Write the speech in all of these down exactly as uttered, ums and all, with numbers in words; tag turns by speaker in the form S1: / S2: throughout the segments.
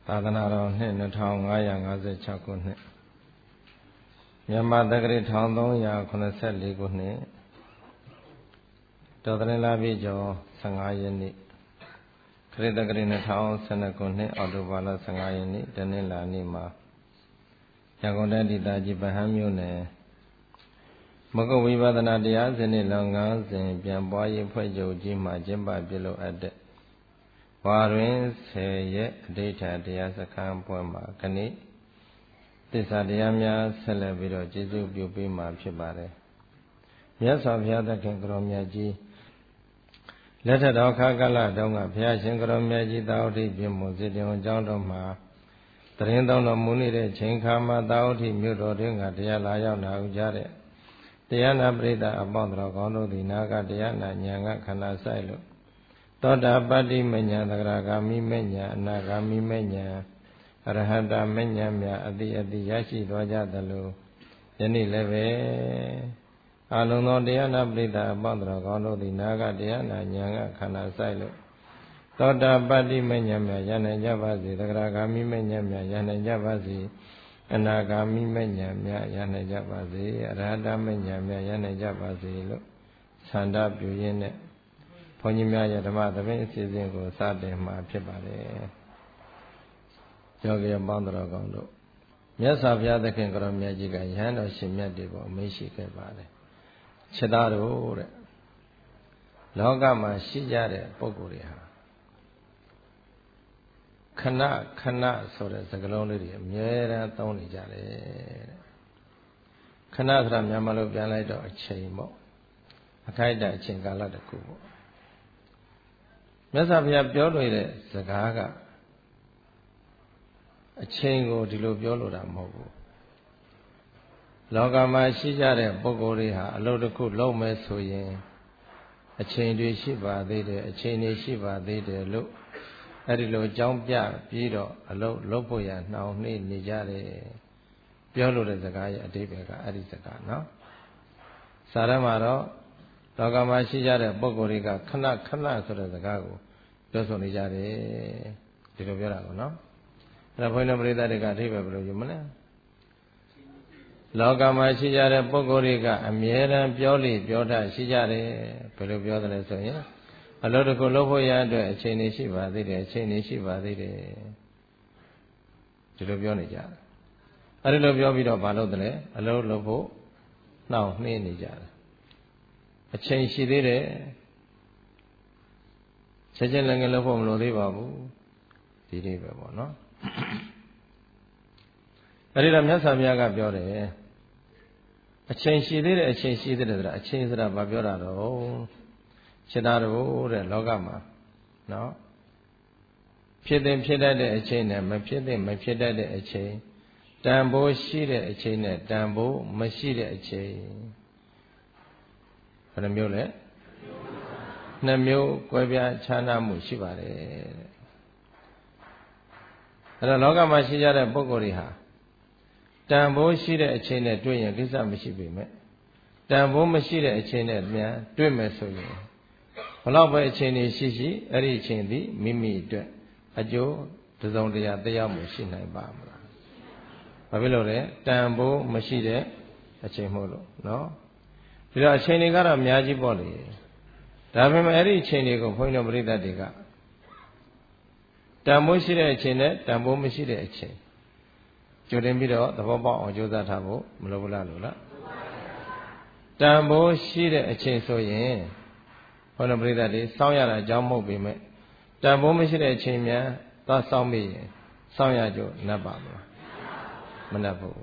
S1: သာသနာတော်နှစ်နှစ်ထောင်ငါးရာငါးဆယ်ခြောက်ခုနှစ်မြန်မာတက္ကရာတစ်ထောင်သုံးရာခုနှစ်ဆယ်လေးခုနှစ်တော်သလပြည့်ကျော်ဆယ့်ငါးရက်နေ့ခရစ်တက္ကရာနှစ်ထောင်ဆယ်နှစ်ခုနှစ်အောက်တိုဘာလဆယ့်ငါးရက်နေ့တနင်္လာနေ့မှာရန်ကုန်တိုင်းဒေသကြီးဗဟန်းမြို့နယ်မဂ္ဂဝိပဿနာတရားစနစ်လောငန်းစဉ်ပြန်ပွားရေးဖွဲ့ချုပ်ကြီးမှကျင်းပပြုလုပ်အပ်တဲ့ဝါတွင်ဆယ်ရက်အဋ္ဌတရားစခန်းပွဲမှာခဏိသစ္စာတရားများဆက်လက်ပြီးတော့ကျေးဇူးပြုပေးမှာဖြစ်ပါတယ်မြတ်စွာဘုရားသခင်ကိုရောမြတ်ကြီးလက်ထက်တော်ခါကလတုန်းကဘုရားရှင်ကိုရောမြတ်ကြီးသာဝတိပြည့်မုံစေတဝန်ကျောင်းတော်မှာတရင်သုံးတော်မူနေတဲ့ချိန်ခါမှာသာဝတိမြို့တော်တွင်ကတရားလာရောက်နာဥကြတဲ့တရားနာပရိသတ်အပေါင်းတော်ကောင်းတို့သည်နာကတရားနာဉာဏ်ကခန္ဓာဆိုင်လို့သောတာပတ္တိမဉ္ဇဉ်သဂရဂါမိမဉ္ဇဉ်အနာဂါမိမဉ္ဇဉ်အရဟတမဉ္ဇဉ်များအတိအတိရရှိသွားကြသလိုယနေ့လည်းပဲအလုံးသောတရားနာပရိသတ်အပေါင်းတော်ကောင်းတို့သည်နာကတရားနာဉာဏ်ကခန္ဓာဆိုင်လို့သောတာပတ္တိမဉ္ဇဉ်များရနိုင်ကြပါစေသဂရဂါမိမဉ္ဇဉ်များရနိုင်ကြပါစေအနာဂါမိမဉ္ဇဉ်များရနိုင်ကြပါစေအရဟတမဉ္ဇဉ်များရနိုင်ကြပါစေလို့ဆန္ဒပြုရင်းနဲ့ဘုန်းကြီးများရဲ့ဓမ္မသဘင်အစီအစဉ်ကိုစတင်မှာဖြစ်ပါတယ်။ယောဂီအပေါင်းတော်ကောင်းတို့မြတ်စွာဘုရားသခင်ကိုရောမြတ်ကြီးကယဟန်တော်ရှင်မြတ်တွေပေါ်အမိန့်ရှိခဲ့ပါတယ်။ခြေသားတို့တဲ့လောကမှာရှိကြတဲ့ပုဂ္ဂိုလ်တွေဟာခဏခဏဆိုတဲ့စကားလုံးလေးတွေအမြဲတမ်းသုံးနေကြတယ်တဲ့။ခဏဆိုတာမြန်မာလိုပြန်လိုက်တော့အချိန်ပေါ့။အခိုက်အတန့်အချိန်ကာလတစ်ခုပေါ့မြတ်စွာဘုရားပြောလို့တဲ့စကားကအချိန်ကိုဒီလိုပြောလို့တာမဟုတ်ဘူးလောကမှာရှိကြတဲ့ပုဂ္ဂိုလ်တွေဟာအလုပ်တစ်ခုလုပ်မယ်ဆိုရင်အချိန်တွေရှိပါသေးတယ်အချိန်တွေရှိပါသေးတယ်လို့အဲ့ဒီလိုအကြောင်းပြပြီးတော့အလုပ်လုပ်ဖို့ရနှောင့်နှေးနေကြတယ်ပြောလို့တဲ့စကားရဲ့အဓိပ္ပာယ်ကအဲ့ဒီစကားနော်စာရမှာတော့လောကမှာရှိကြတဲ့ပုဂ္ဂိုလ်တွေကခဏခဏဆိုတဲ့စကားကိုပြောဆိုနေကြတယ်ဒီလိုပြောတာကောနော်အဲ့ဒါဘုန်းတော်ပရိသတ်တွေကအဓိပ္ပာယ်ဘယ်လိုယူမလဲလောကမှာရှိကြတဲ့ပုဂ္ဂိုလ်တွေကအမြဲတမ်းပြောလိပြောတတ်ရှိကြတယ်ဘယ်လိုပြောသလဲဆိုရင်အလုပ်တစ်ခုလုပ်ဖို့ရအတွက်အချိန်ကြီးရှိပါသေးတယ်အချိန်ကြီးရှိပါသေးတယ်ဒီလိုပြောနေကြတယ်အဲ့ဒီလိုပြောပြီးတော့မလုပ်တယ်အလုပ်လုပ်ဖို့နှောင့်နှေးနေကြတယ်အချိန်ရှိသေးတယ်ချက်ချင်းလည်းငယ်လို့ဖို့မလိုသေးပါဘူးဒီလေးပဲပေါ့နော်အဲ့ဒီတော့မြတ်စွာဘုရားကပြောတယ်အချိန်ရှိသေးတယ်အချိန်ရှိသေးတယ်ဆိုတာအချိန်ဆိုတာဘာပြောတာတော့ခြေသားတို့တဲ့လောကမှာနော်ဖြစ်တဲ့ဖြစ်တတ်တဲ့အချိန်နဲ့မဖြစ်တဲ့မဖြစ်တတ်တဲ့အချိန်တန်ဖိုးရှိတဲ့အချိန်နဲ့တန်ဖိုးမရှိတဲ့အချိန်ဘယ်နှမျိုးလဲနှစ်မျိုးကွဲပြားခြားနားမှုရှိပါတယ်တဲ့အဲ့တော့လောကမှာရှိကြတဲ့ပုဂ္ဂိုလ်တွေဟာတန်ဖိုးရှိတဲ့အချိန်နဲ့တွေ့ရင်ကိစ္စမရှိပေမဲ့တန်ဖိုးမရှိတဲ့အချိန်နဲ့ပြန်တွေ့မယ်ဆိုရင်ဘလောက်ပဲအချိန်တွေရှိရှိအဲ့ဒီအချိန်သည်မိမိအတွက်အကျိုးတစ်စုံတစ်ရာတရားမှုရှိနိုင်ပါမလားဘာဖြစ်လို့လဲတန်ဖိုးမရှိတဲ့အချိန်မို့လို့နော်ဒီတော့အချိန်တွေကတော့အများကြီးပေါ့လေဒါပေမဲ့အဲ့ဒီအချိန်တွေကိုဘုန်းကြီးတို့ပရိသတ်တွေကတန်ဖိုးရှိတဲ့အချိန်နဲ့တန်ဖိုးမရှိတဲ့အချိန်ကြိုတင်ပြီးတော့သဘောပေါက်အောင်ကြိုးစားထားဖို့မလိုဘူးလားလို့လားတန်ဖိုးရှိတဲ့အချိန်ဆိုရင်ဘုန်းတော်ပရိသတ်တွေစောင့်ရတာအကြောင်းမဟုတ်ပေမဲ့တန်ဖိုးမရှိတဲ့အချိန်များသွားစောင့်မိရင်စောင့်ရကြနတ်ပါမလားမနတ်ဘူး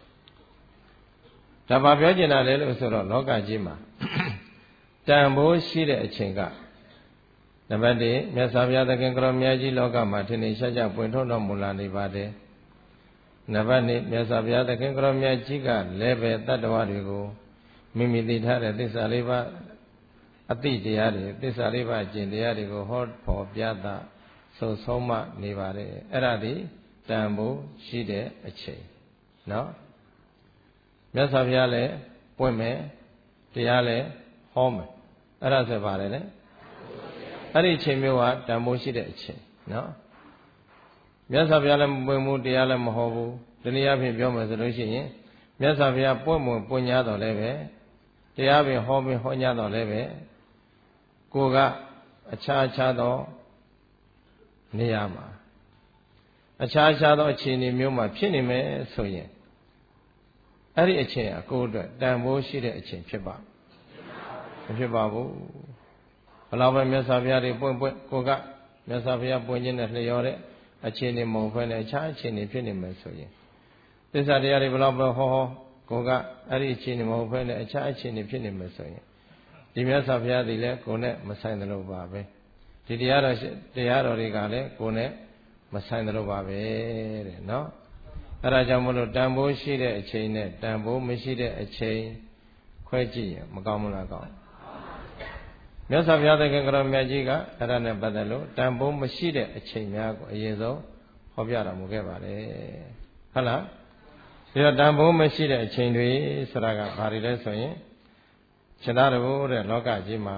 S1: ဒါပါပြောကျင်တာလေလို့ဆိုတော့လောကကြီးမှာတန်ဖိုးရှိတဲ့အချိန်ကနံပါတ်တစ်မြတ်စွာဘုရားသခင်ကိုရောမြတ်ကြီးလောကမှာထင်ထင်ရှားရှားပွင့်ထွန်းတော်မူလာနေပါတယ်နံပါတ်နှစ်မြတ်စွာဘုရားသခင်ကိုရောမြတ်ကြီးကလည်းပဲတတ္တဝါတွေကိုမိမိသိထားတဲ့သစ္စာလေးပါးအတိတရားတွေသစ္စာလေးပါးကျင့်တရားတွေကိုဟောဖော်ပြတာဆိုဆုံးမနေပါတယ်အဲ့ဒါဒီတန်ဖိုးရှိတဲ့အချိန်နော်မြတ်စွာဘုရားလည်းပွင့်မယ်တရားလည်းဟောမယ်အဲ့ဒါဆိုပါတယ်လေအဲ့ဒီအချိန်မျိုးကတန်ဖိုးရှိတဲ့အချိန်နော်မြတ်စွာဘုရားလည်းမပွင့်ဘူးတရားလည်းမဟောဘူးတနည်းအားဖြင့်ပြောမယ်ဆိုလို့ရှိရင်မြတ်စွာဘုရားပွင့်ပွင့်ပွင့်ညာတော်လည်းပဲတရားပင်ဟောပင်ဟောညာတော်လည်းပဲကိုကအခြားအခြားသောနေရာမှာအခြားအခြားသောအခြေအနေမျိုးမှာဖြစ်နေမယ်ဆိုရင်အဲ့ဒီအချိန်အကိုအတွက်တန်ဖိုးရှိတဲ့အချိန်ဖြစ်ပါမဖြစ်ပါဘူးဘယ်လောက်ပဲမြတ်စွာဘုရားတွေပွင့်ပွင့်ကိုကမြတ်စွာဘုရားပွင့်ခြင်းနဲ့လျော်တဲ့အခြေအနေမဟုတ်ဘဲနဲ့အခြားအခြေအနေဖြစ်နေမယ်ဆိုရင်သစ္စာတရားတွေဘယ်လောက်ပဲဟောဟောကိုကအဲ့ဒီအခြေအနေမဟုတ်ဘဲနဲ့အခြားအခြေအနေဖြစ်နေမယ်ဆိုရင်ဒီမြတ်စွာဘုရားတွေလည်းကိုယ်နဲ့မဆိုင်တယ်လို့ပါပဲဒီတရားတော်တရားတော်တွေကလည်းကိုယ်နဲ့မဆိုင်တယ်လို့ပါပဲတဲ့နော်အဲ့ဒါကြောင့်မလို့တန်ဖိုးရှိတဲ့အချိန်နဲ့တန်ဖိုးမရှိတဲ့အချိန်ခွဲကြည့်ရင်မကောင်းဘူးလားကောင်းမြတ်စွာဘုရားသခင်ကတော်မြတ်ကြီးကအဲ့ဒါနဲ့ပတ်သက်လို့တန်ဖိုးမရှိတဲ့အချိန်များကိုအရင်ဆုံးဟောပြတော်မူခဲ့ပါတယ်ဟုတ်လားဒီတော့တန်ဖိုးမရှိတဲ့အချိန်တွေဆိုတာကဘာတွေလဲဆိုရင်ရှင်သာတို့တဲ့လောကကြီးမှာ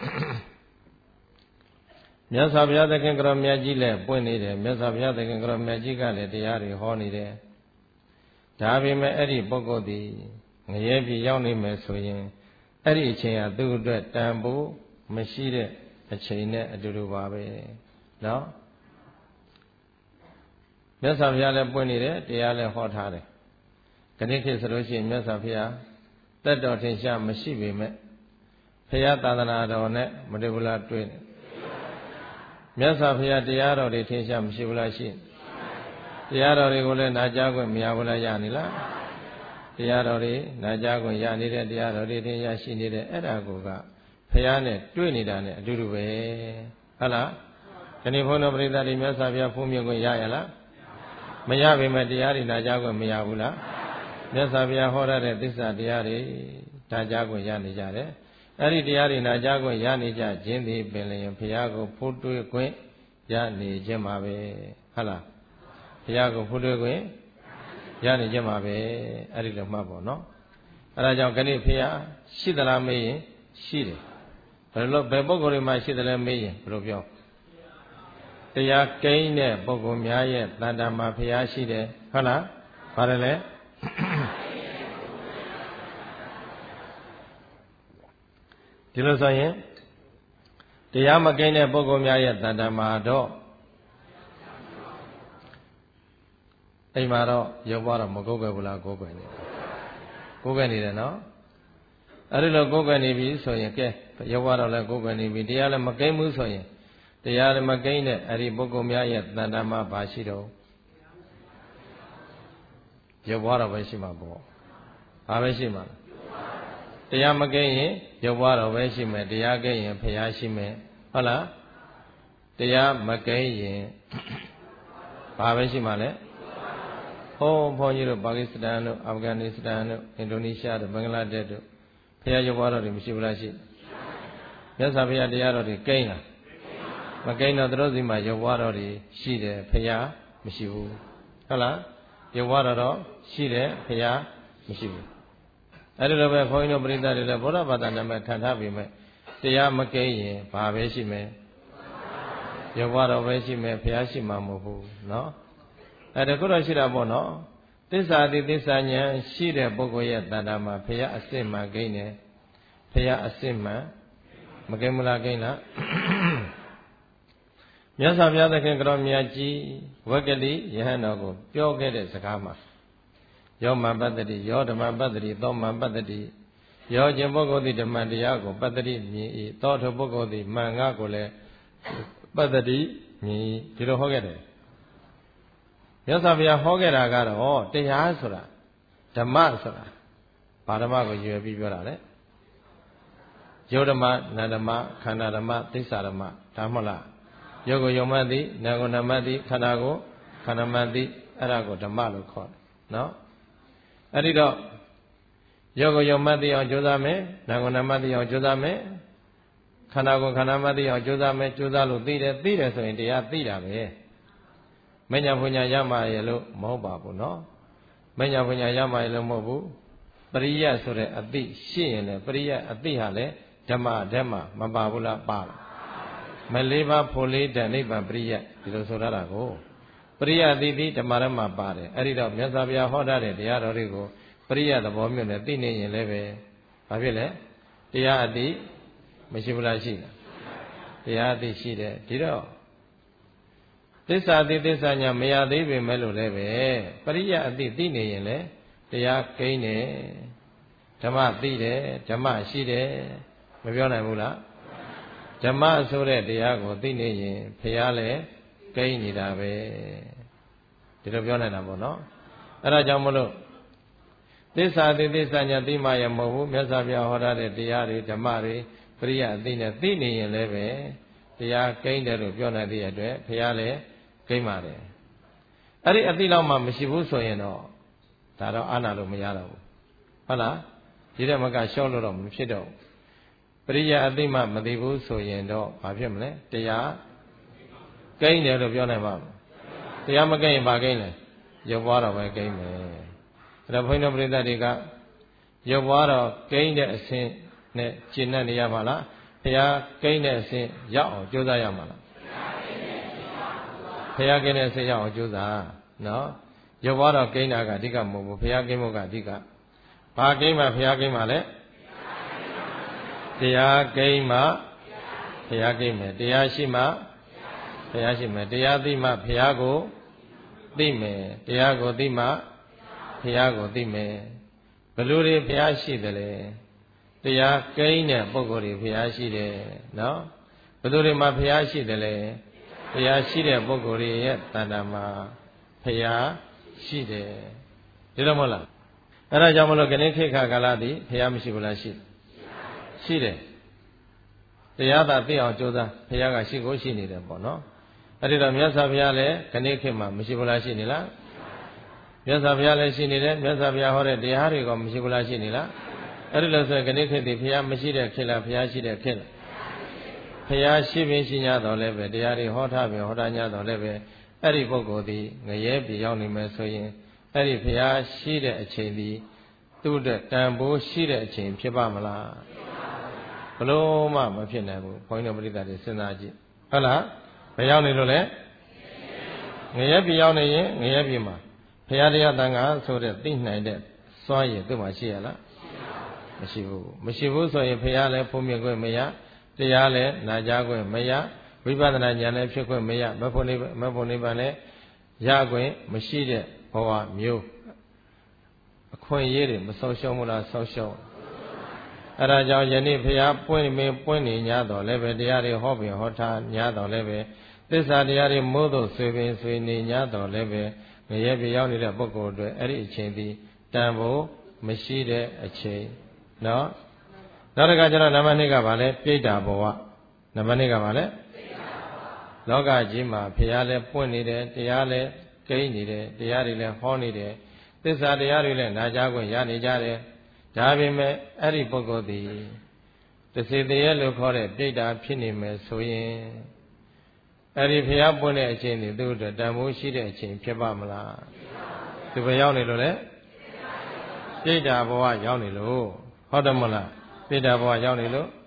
S1: မြတ်စွာဘုရားသခင်ကတော်မြတ်ကြီးလည်းပွင့်နေတယ်မြတ်စွာဘုရားသခင်ကတော်မြတ်ကြီးကလည်းတရားတွေဟောနေတယ်ဒါပေမဲ့အဲ့ဒီပုဂ္ဂိုလ်ဒီငရဲပြည်ရောက်နေမယ်ဆိုရင်အဲ့ဒီအချိန်ဟာသူ့အတွက်တန်ဖိုးမရှိတဲ့အချိန်နဲ့အတူတူပါပဲနော်မြတ်စွာဘုရားလည်းပွင့်နေတယ်တရားလည်းဟောထားတယ်ခဏခေတ်ဆိုလို့ရှိရင်မြတ်စွာဘုရားတက်တော်ထင်ရှားမရှိပေမဲ့ဘုရားသာသနာတော်နဲ့မတူဘူးလားတွေ့တယ်မြတ်စွာဘုရားတရားတော်တွေထင်ရှားမရှိဘူးလားရှိတရားတော်တွေကိုလည်းနာကြားခွင့်မရဘူးလားရနေလားတရားတော်တွေနာကြားခွင့်ရနေတဲ့တရားတော်တွေထင်ရှားရှိနေတဲ့အဲ့ဒါကိုကဘုရားနဲ့တွေ့နေတာနဲ့အတူတူပဲဟုတ်လားဒီနေ့ဘုန်းတော်ပရိသတ်တွေမြတ်စွာဘုရားဖုံးမြင်ခွင့်ရရလားမရပေမဲ့တရားတွေနာကြားခွင့်မရဘူးလားမြတ်စွာဘုရားဟောရတဲ့သစ္စာတရားတွေနာကြားခွင့်ရနေကြတယ်အဲ့ဒီတရားတွေနာကြားခွင့်ရနေကြခြင်းသည်ပင်လျင်ဘုရားကိုဖူးတွေ့ခွင့်ရနေခြင်းပါပဲဟုတ်လားဘုရားကိုဖူးတွေ့ခွင့်ရနေခြင်းပါပဲအဲ့ဒီလိုမှတ်ပေါ့နော်အဲ့ဒါကြောင့်ခဏဘုရားရှိသလားမေးရင်ရှိတယ်ဘယ်လိုဘယ်ပုဂ္ဂိုလ်တွေမှရှိတယ်လဲမေးရင်ဘယ်လိုပြောတရားကိန်းတဲ့ပုဂ္ဂိုလ်များရဲ့တန်တာမှာဘုရားရှိတယ်ဟုတ်လားပါတယ်လေဒီလိုဆိုရင်တရားမကိန်းတဲ့ပုဂ္ဂိုလ်များရဲ့တန်တမာတော့အိမ်မှာတော့ရုပ်ပွားတော့မကိုးကွယ်ဘူးလားကိုးကွယ်နေကိုးကွယ်နေတယ်နော်အဲ့ဒီလိုကိုးကွယ်နေပြီဆိုရင်ကဲရုပ်ပွားတော့လည်းကိုးကွယ်နေပြီတရားလည်းမကိန်းဘူးဆိုရင်တရားလည်းမကိန်းတဲ့အဲ့ဒီပုဂ္ဂိုလ်များရဲ့တန်တမာဘာရှိတော့ရုပ်ပွားတော့ပဲရှိမှာပေါ့ဘာပဲရှိမှာတရားမကိန်းရင်ရုပ်ပွားတော့ပဲရှိမယ်တရားကိန်းရင်ဖျားရှိမယ်ဟုတ်လားတရားမကိန်းရင်ဘာပဲရှိမှာလဲဟောဘုန်းကြီးတို့ပါကစ္စတန်တို့အာဖဂန်နစ္စတန်တို့အင်ဒိုနီးရှားတို့ဘင်္ဂလားဒေ့ရှ်တို့ဖျားရုပ်ပွားတော်တွေမရှိဘူးလားရှိမြတ်စွာဘုရားတရားတော်တွေကိန်းလားမကိန်းတော့သူတို့စီမှာရုပ်ပွားတော်တွေရှိတယ်ဖျားမရှိဘူးဟုတ်လားရုပ်ပွားတော်တော့ရှိတယ်ဖျားမရှိဘူးအဲ့ဒီလိုပဲခွန်ကြီးတို့ပရိသတ်တွေလည်းဗုဒ္ဓဘာသာနာမည်ခံထားပြီးမဲ့တရားမကိန်းရင်ဘာပဲရှိမယ်ရုပ်ဘွားတော်ပဲရှိမယ်ဘုရားရှိမှာမဟုတ်ဘူးเนาะအဲ့ဒါကိုတော့ရှိတာပေါ့နော်သစ္စာတိသစ္စာဉာဏ်ရှိတဲ့ပုဂ္ဂိုလ်ရဲ့တဏ္ဍာမှာဘုရားအစစ်မှကိန်းတယ်ဘုရားအစစ်မှမကိန်းမလားကိန်းလားမြတ်စွာဘုရားသခင်ကတော်မြတ်ကြီးဝက္ကတိယဟန်တော်ကိုပြောခဲ့တဲ့စကားမှာယောမပတ္တိယောဓမ္မပတ္တိသောမပတ္တိယောခြင်းပုဂ္ဂိုလ်သည်ဓမ္မတရားကိုပတ္တိမြင်၏သောထိုပုဂ္ဂိုလ်သည်မှန်ငါကိုလည်းပတ္တိမြင်၏ဒီလိုဟောခဲ့တယ်မြတ်စွာဘုရားဟောခဲ့တာကတော့တရားဆိုတာဓမ္မဆိုတာဘာဓမ္မကိုရွယ်ပြီးပြောတာလဲယောဓမ္မနန္ဓမ္မခန္ဓာဓမ္မသစ္စာဓမ္မဒါမှမဟုတ်လားယောကိုယောမတိနာကိုနမတိခန္ဓာကိုခန္ဓာမတိအဲ့ဒါကိုဓမ္မလို့ခေါ်တယ်နော်အဲ့ဒီတော့ယောကိုယောမတ်သိအောင်ကြိုးစားမယ်နာကိုနာမတ်သိအောင်ကြိုးစားမယ်ခန္ဓာကိုခန္ဓာမတ်သိအောင်ကြိုးစားမယ်ကြိုးစားလို့သိတယ်သိတယ်ဆိုရင်တရားသိတာပဲမညာဖွညာရမှာရလို့မဟုတ်ပါဘူးနော်မညာဖွညာရမှာရလို့မဟုတ်ဘူးပရိယတ်ဆိုတဲ့အသိရှိရင်လေပရိယတ်အသိဟာလေဓမ္မဓမ္မမပါဘူးလားပါလားမလေးပါဖို့လေးတန်နိဗ္ဗာန်ပရိယတ်ဒီလိုဆိုရတာကိုပရိယအတိတိဓမ္မရမပါတယ်အဲ့ဒီတော့မြတ်စွာဘုရားဟောထားတဲ့တရားတော်တွေကိုပရိယသဘောမျိုးနဲ့သိနေရင်လည်းပဲဘာဖြစ်လဲတရားအတိမရှိဘူးလားရှိလားတရားအတိရှိတယ်ဒီတော့သစ္စာအတိသစ္စာညာမရသေးပေမဲ့လို့လည်းပဲပရိယအတိသိနေရင်လည်းတရားကိန်းတယ်ဓမ္မသိတယ်ဓမ္မရှိတယ်မပြောနိုင်ဘူးလားဓမ္မဆိုတဲ့တရားကိုသိနေရင်ဖះလည်းကိန်းနေတာပဲဒီလိုပြောနေတာပေါ့နော်အဲ့ဒါကြောင့်မလို့သစ္စာသိသစ္စာညာသိမှရမဟုတ်ဘူးမြတ်စွာဘုရားဟောထားတဲ့တရားတွေဓမ္မတွေပရိယအသိနဲ့သိနေရင်လည်းပဲတရားကိန်းတယ်လို့ပြောနိုင်တဲ့အတွက်ဖះလည်းကိန်းပါတယ်အဲ့ဒီအသိလောက်မှမရှိဘူးဆိုရင်တော့ဒါတော့အာနာလို့မရတော့ဘူးဟုတ်လားဒီတဲ့မကရှော့လို့တော့မဖြစ်တော့ပရိယအသိမှမသိဘူးဆိုရင်တော့ဘာဖြစ်မလဲတရားကိန်းတယ်လို့ပြောနိုင်ပါ့မလားတရားမကိန်းရင်ဘာကိန်းလဲရုပ်ပွားတော့ပဲကိန်းမယ်အဲ့ဒါဘုန်းကြီးတို့ပြိဿတွေကရုပ်ပွားတော့ကိန်းတဲ့အဆင့်နဲ့ရှင်းနေရပါလားဘုရားကိန်းတဲ့အဆင့်ရောက်အောင်ကြိုးစားရမှာလားဘုရားကိန်းတဲ့အဆင့်ရောက်အောင်ကြိုးစားနော်ရုပ်ပွားတော့ကိန်းတာကအဓိကမဟုတ်ဘူးဘုရားကိန်းဖို့ကအဓိကဘာကိန်းမှဘုရားကိန်းမှလဲတရားကိန်းမှဘုရားကိန်းမယ်တရားရှိမှဘုရားရှိမယ်တရားသိမှဘုရားကိုသိမယ်တရားကိုသိမှဘုရားကိုသိမယ်ဘယ်လိုတွေဘုရားရှိတယ်လဲတရားကိန်းတဲ့ပုဂ္ဂိုလ်တွေဘုရားရှိတယ်နော်ဘယ်လိုတွေမှဘုရားရှိတယ်လဲတရားရှိတဲ့ပုဂ္ဂိုလ်တွေရဲ့တဏ္ဍာမှာဘုရားရှိတယ်ဒီလိုမဟုတ်လားအဲ့ဒါကြောင့်မလို့ခဏခေတ်ခါကာလသည်ဘုရားမရှိဘူးလားရှိရှိတယ်တရားသာသိအောင်ကြိုးစားဘုရားကရှိကိုရှိနေတယ်ပေါ့နော်အဲ့ဒီတော့မြတ်စွာဘုရားလည်းခဏခေတ်မှာမရှိဘူးလားရှိနေလားမြတ်စွာဘုရားလည်းရှိနေတယ်မြတ်စွာဘုရားဟောတဲ့တရားတွေကမရှိဘူးလားရှိနေလားအဲ့ဒီလိုဆိုခဏခေတ်သည်ဘုရားမရှိတဲ့ခေတ်လားဘုရားရှိတဲ့ခေတ်လားဘုရားရှိပင်ရှိ냐တော်လည်းပဲတရားတွေဟောထားပြီဟောထား냐တော်လည်းပဲအဲ့ဒီပုဂ္ဂိုလ်သည်ငရဲပြေရောက်နေမယ်ဆိုရင်အဲ့ဒီဘုရားရှိတဲ့အချိန်ဒီသူ့တဲ့တန်ဖိုးရှိတဲ့အချိန်ဖြစ်ပါမလားဘလို့မှမဖြစ်နိုင်ဘူးဘုန်းကြီးတို့ပရိသတ်တွေစဉ်းစားကြည့်ဟုတ်လားဘယ်ရောက်နေလို့လဲငရဲပြေရောက်နေရင်ငရဲပြေမှာဘုရားတရားတန်ခါဆိုတဲ့သိနိုင်တဲ့စွမ်းရည်သူ့မှာရှိရလားမရှိဘူးမရှိဘူးဆိုရင်ဘုရားလည်းဖုံးမြင်ခွင့်မရတရားလည်းနာကြားခွင့်မရဝိပဿနာဉာဏ်လည်းဖြစ်ခွင့်မရမဖို့နိဗ္ဗာန်မဖို့နိဗ္ဗာန်လည်းရခွင့်မရှိတဲ့ဘဝမျိုးအခွင့်အရေးတွေမဆုံးရှုံးဘူးလားဆုံးရှုံးအဲ့ဒါကြောင့်ယနေ့ဘုရားပွင့်မင်းပွင့်နေ냐တော်လည်းပဲတရားတွေဟောပြင်ဟောထား냐တော်လည်းပဲသစ္စာတရားတွေမို့သို့ဆွေပင်ဆွေနေ냐တော်လည်းပဲငရဲပြေရောက်နေတဲ့ပုဂ္ဂိုလ်တွေအဲ့ဒီအချိန်ဒီတန်ဖို့မရှိတဲ့အချိန်နော်နောက်တစ်ခါကျတော့နံပါတ်နှစ်ကဘာလဲပြိတ္တာဘဝနံပါတ်နှစ်ကဘာလဲလောကကြီးမှာဘုရားလည်းပွင့်နေတယ်တရားလည်းကိန်းနေတယ်တရားတွေလည်းဟောနေတယ်သစ္စာတရားတွေလည်းနာကြားခွင့်ရနေကြတယ်ဒါပေမဲ့အဲ့ဒီပုဂ္ဂိုလ်သည်တစေတည်းလို့ခေါ်တဲ့ပြိတ္တာဖြစ်နေမယ်ဆိုရင်အဲ့ဒီဘုရားပွင့်တဲ့အချိန်ဒီသူ့အတွက်တန်ဖိုးရှိတဲ့အချိန်ဖြစ်ပါမလားသူဘယ်ရောက်နေလို့လဲပြိတ္တာဘဝရောက်နေလို့ဟုတ်တယ်မလားပြိတ္တာဘဝရောက်နေလို့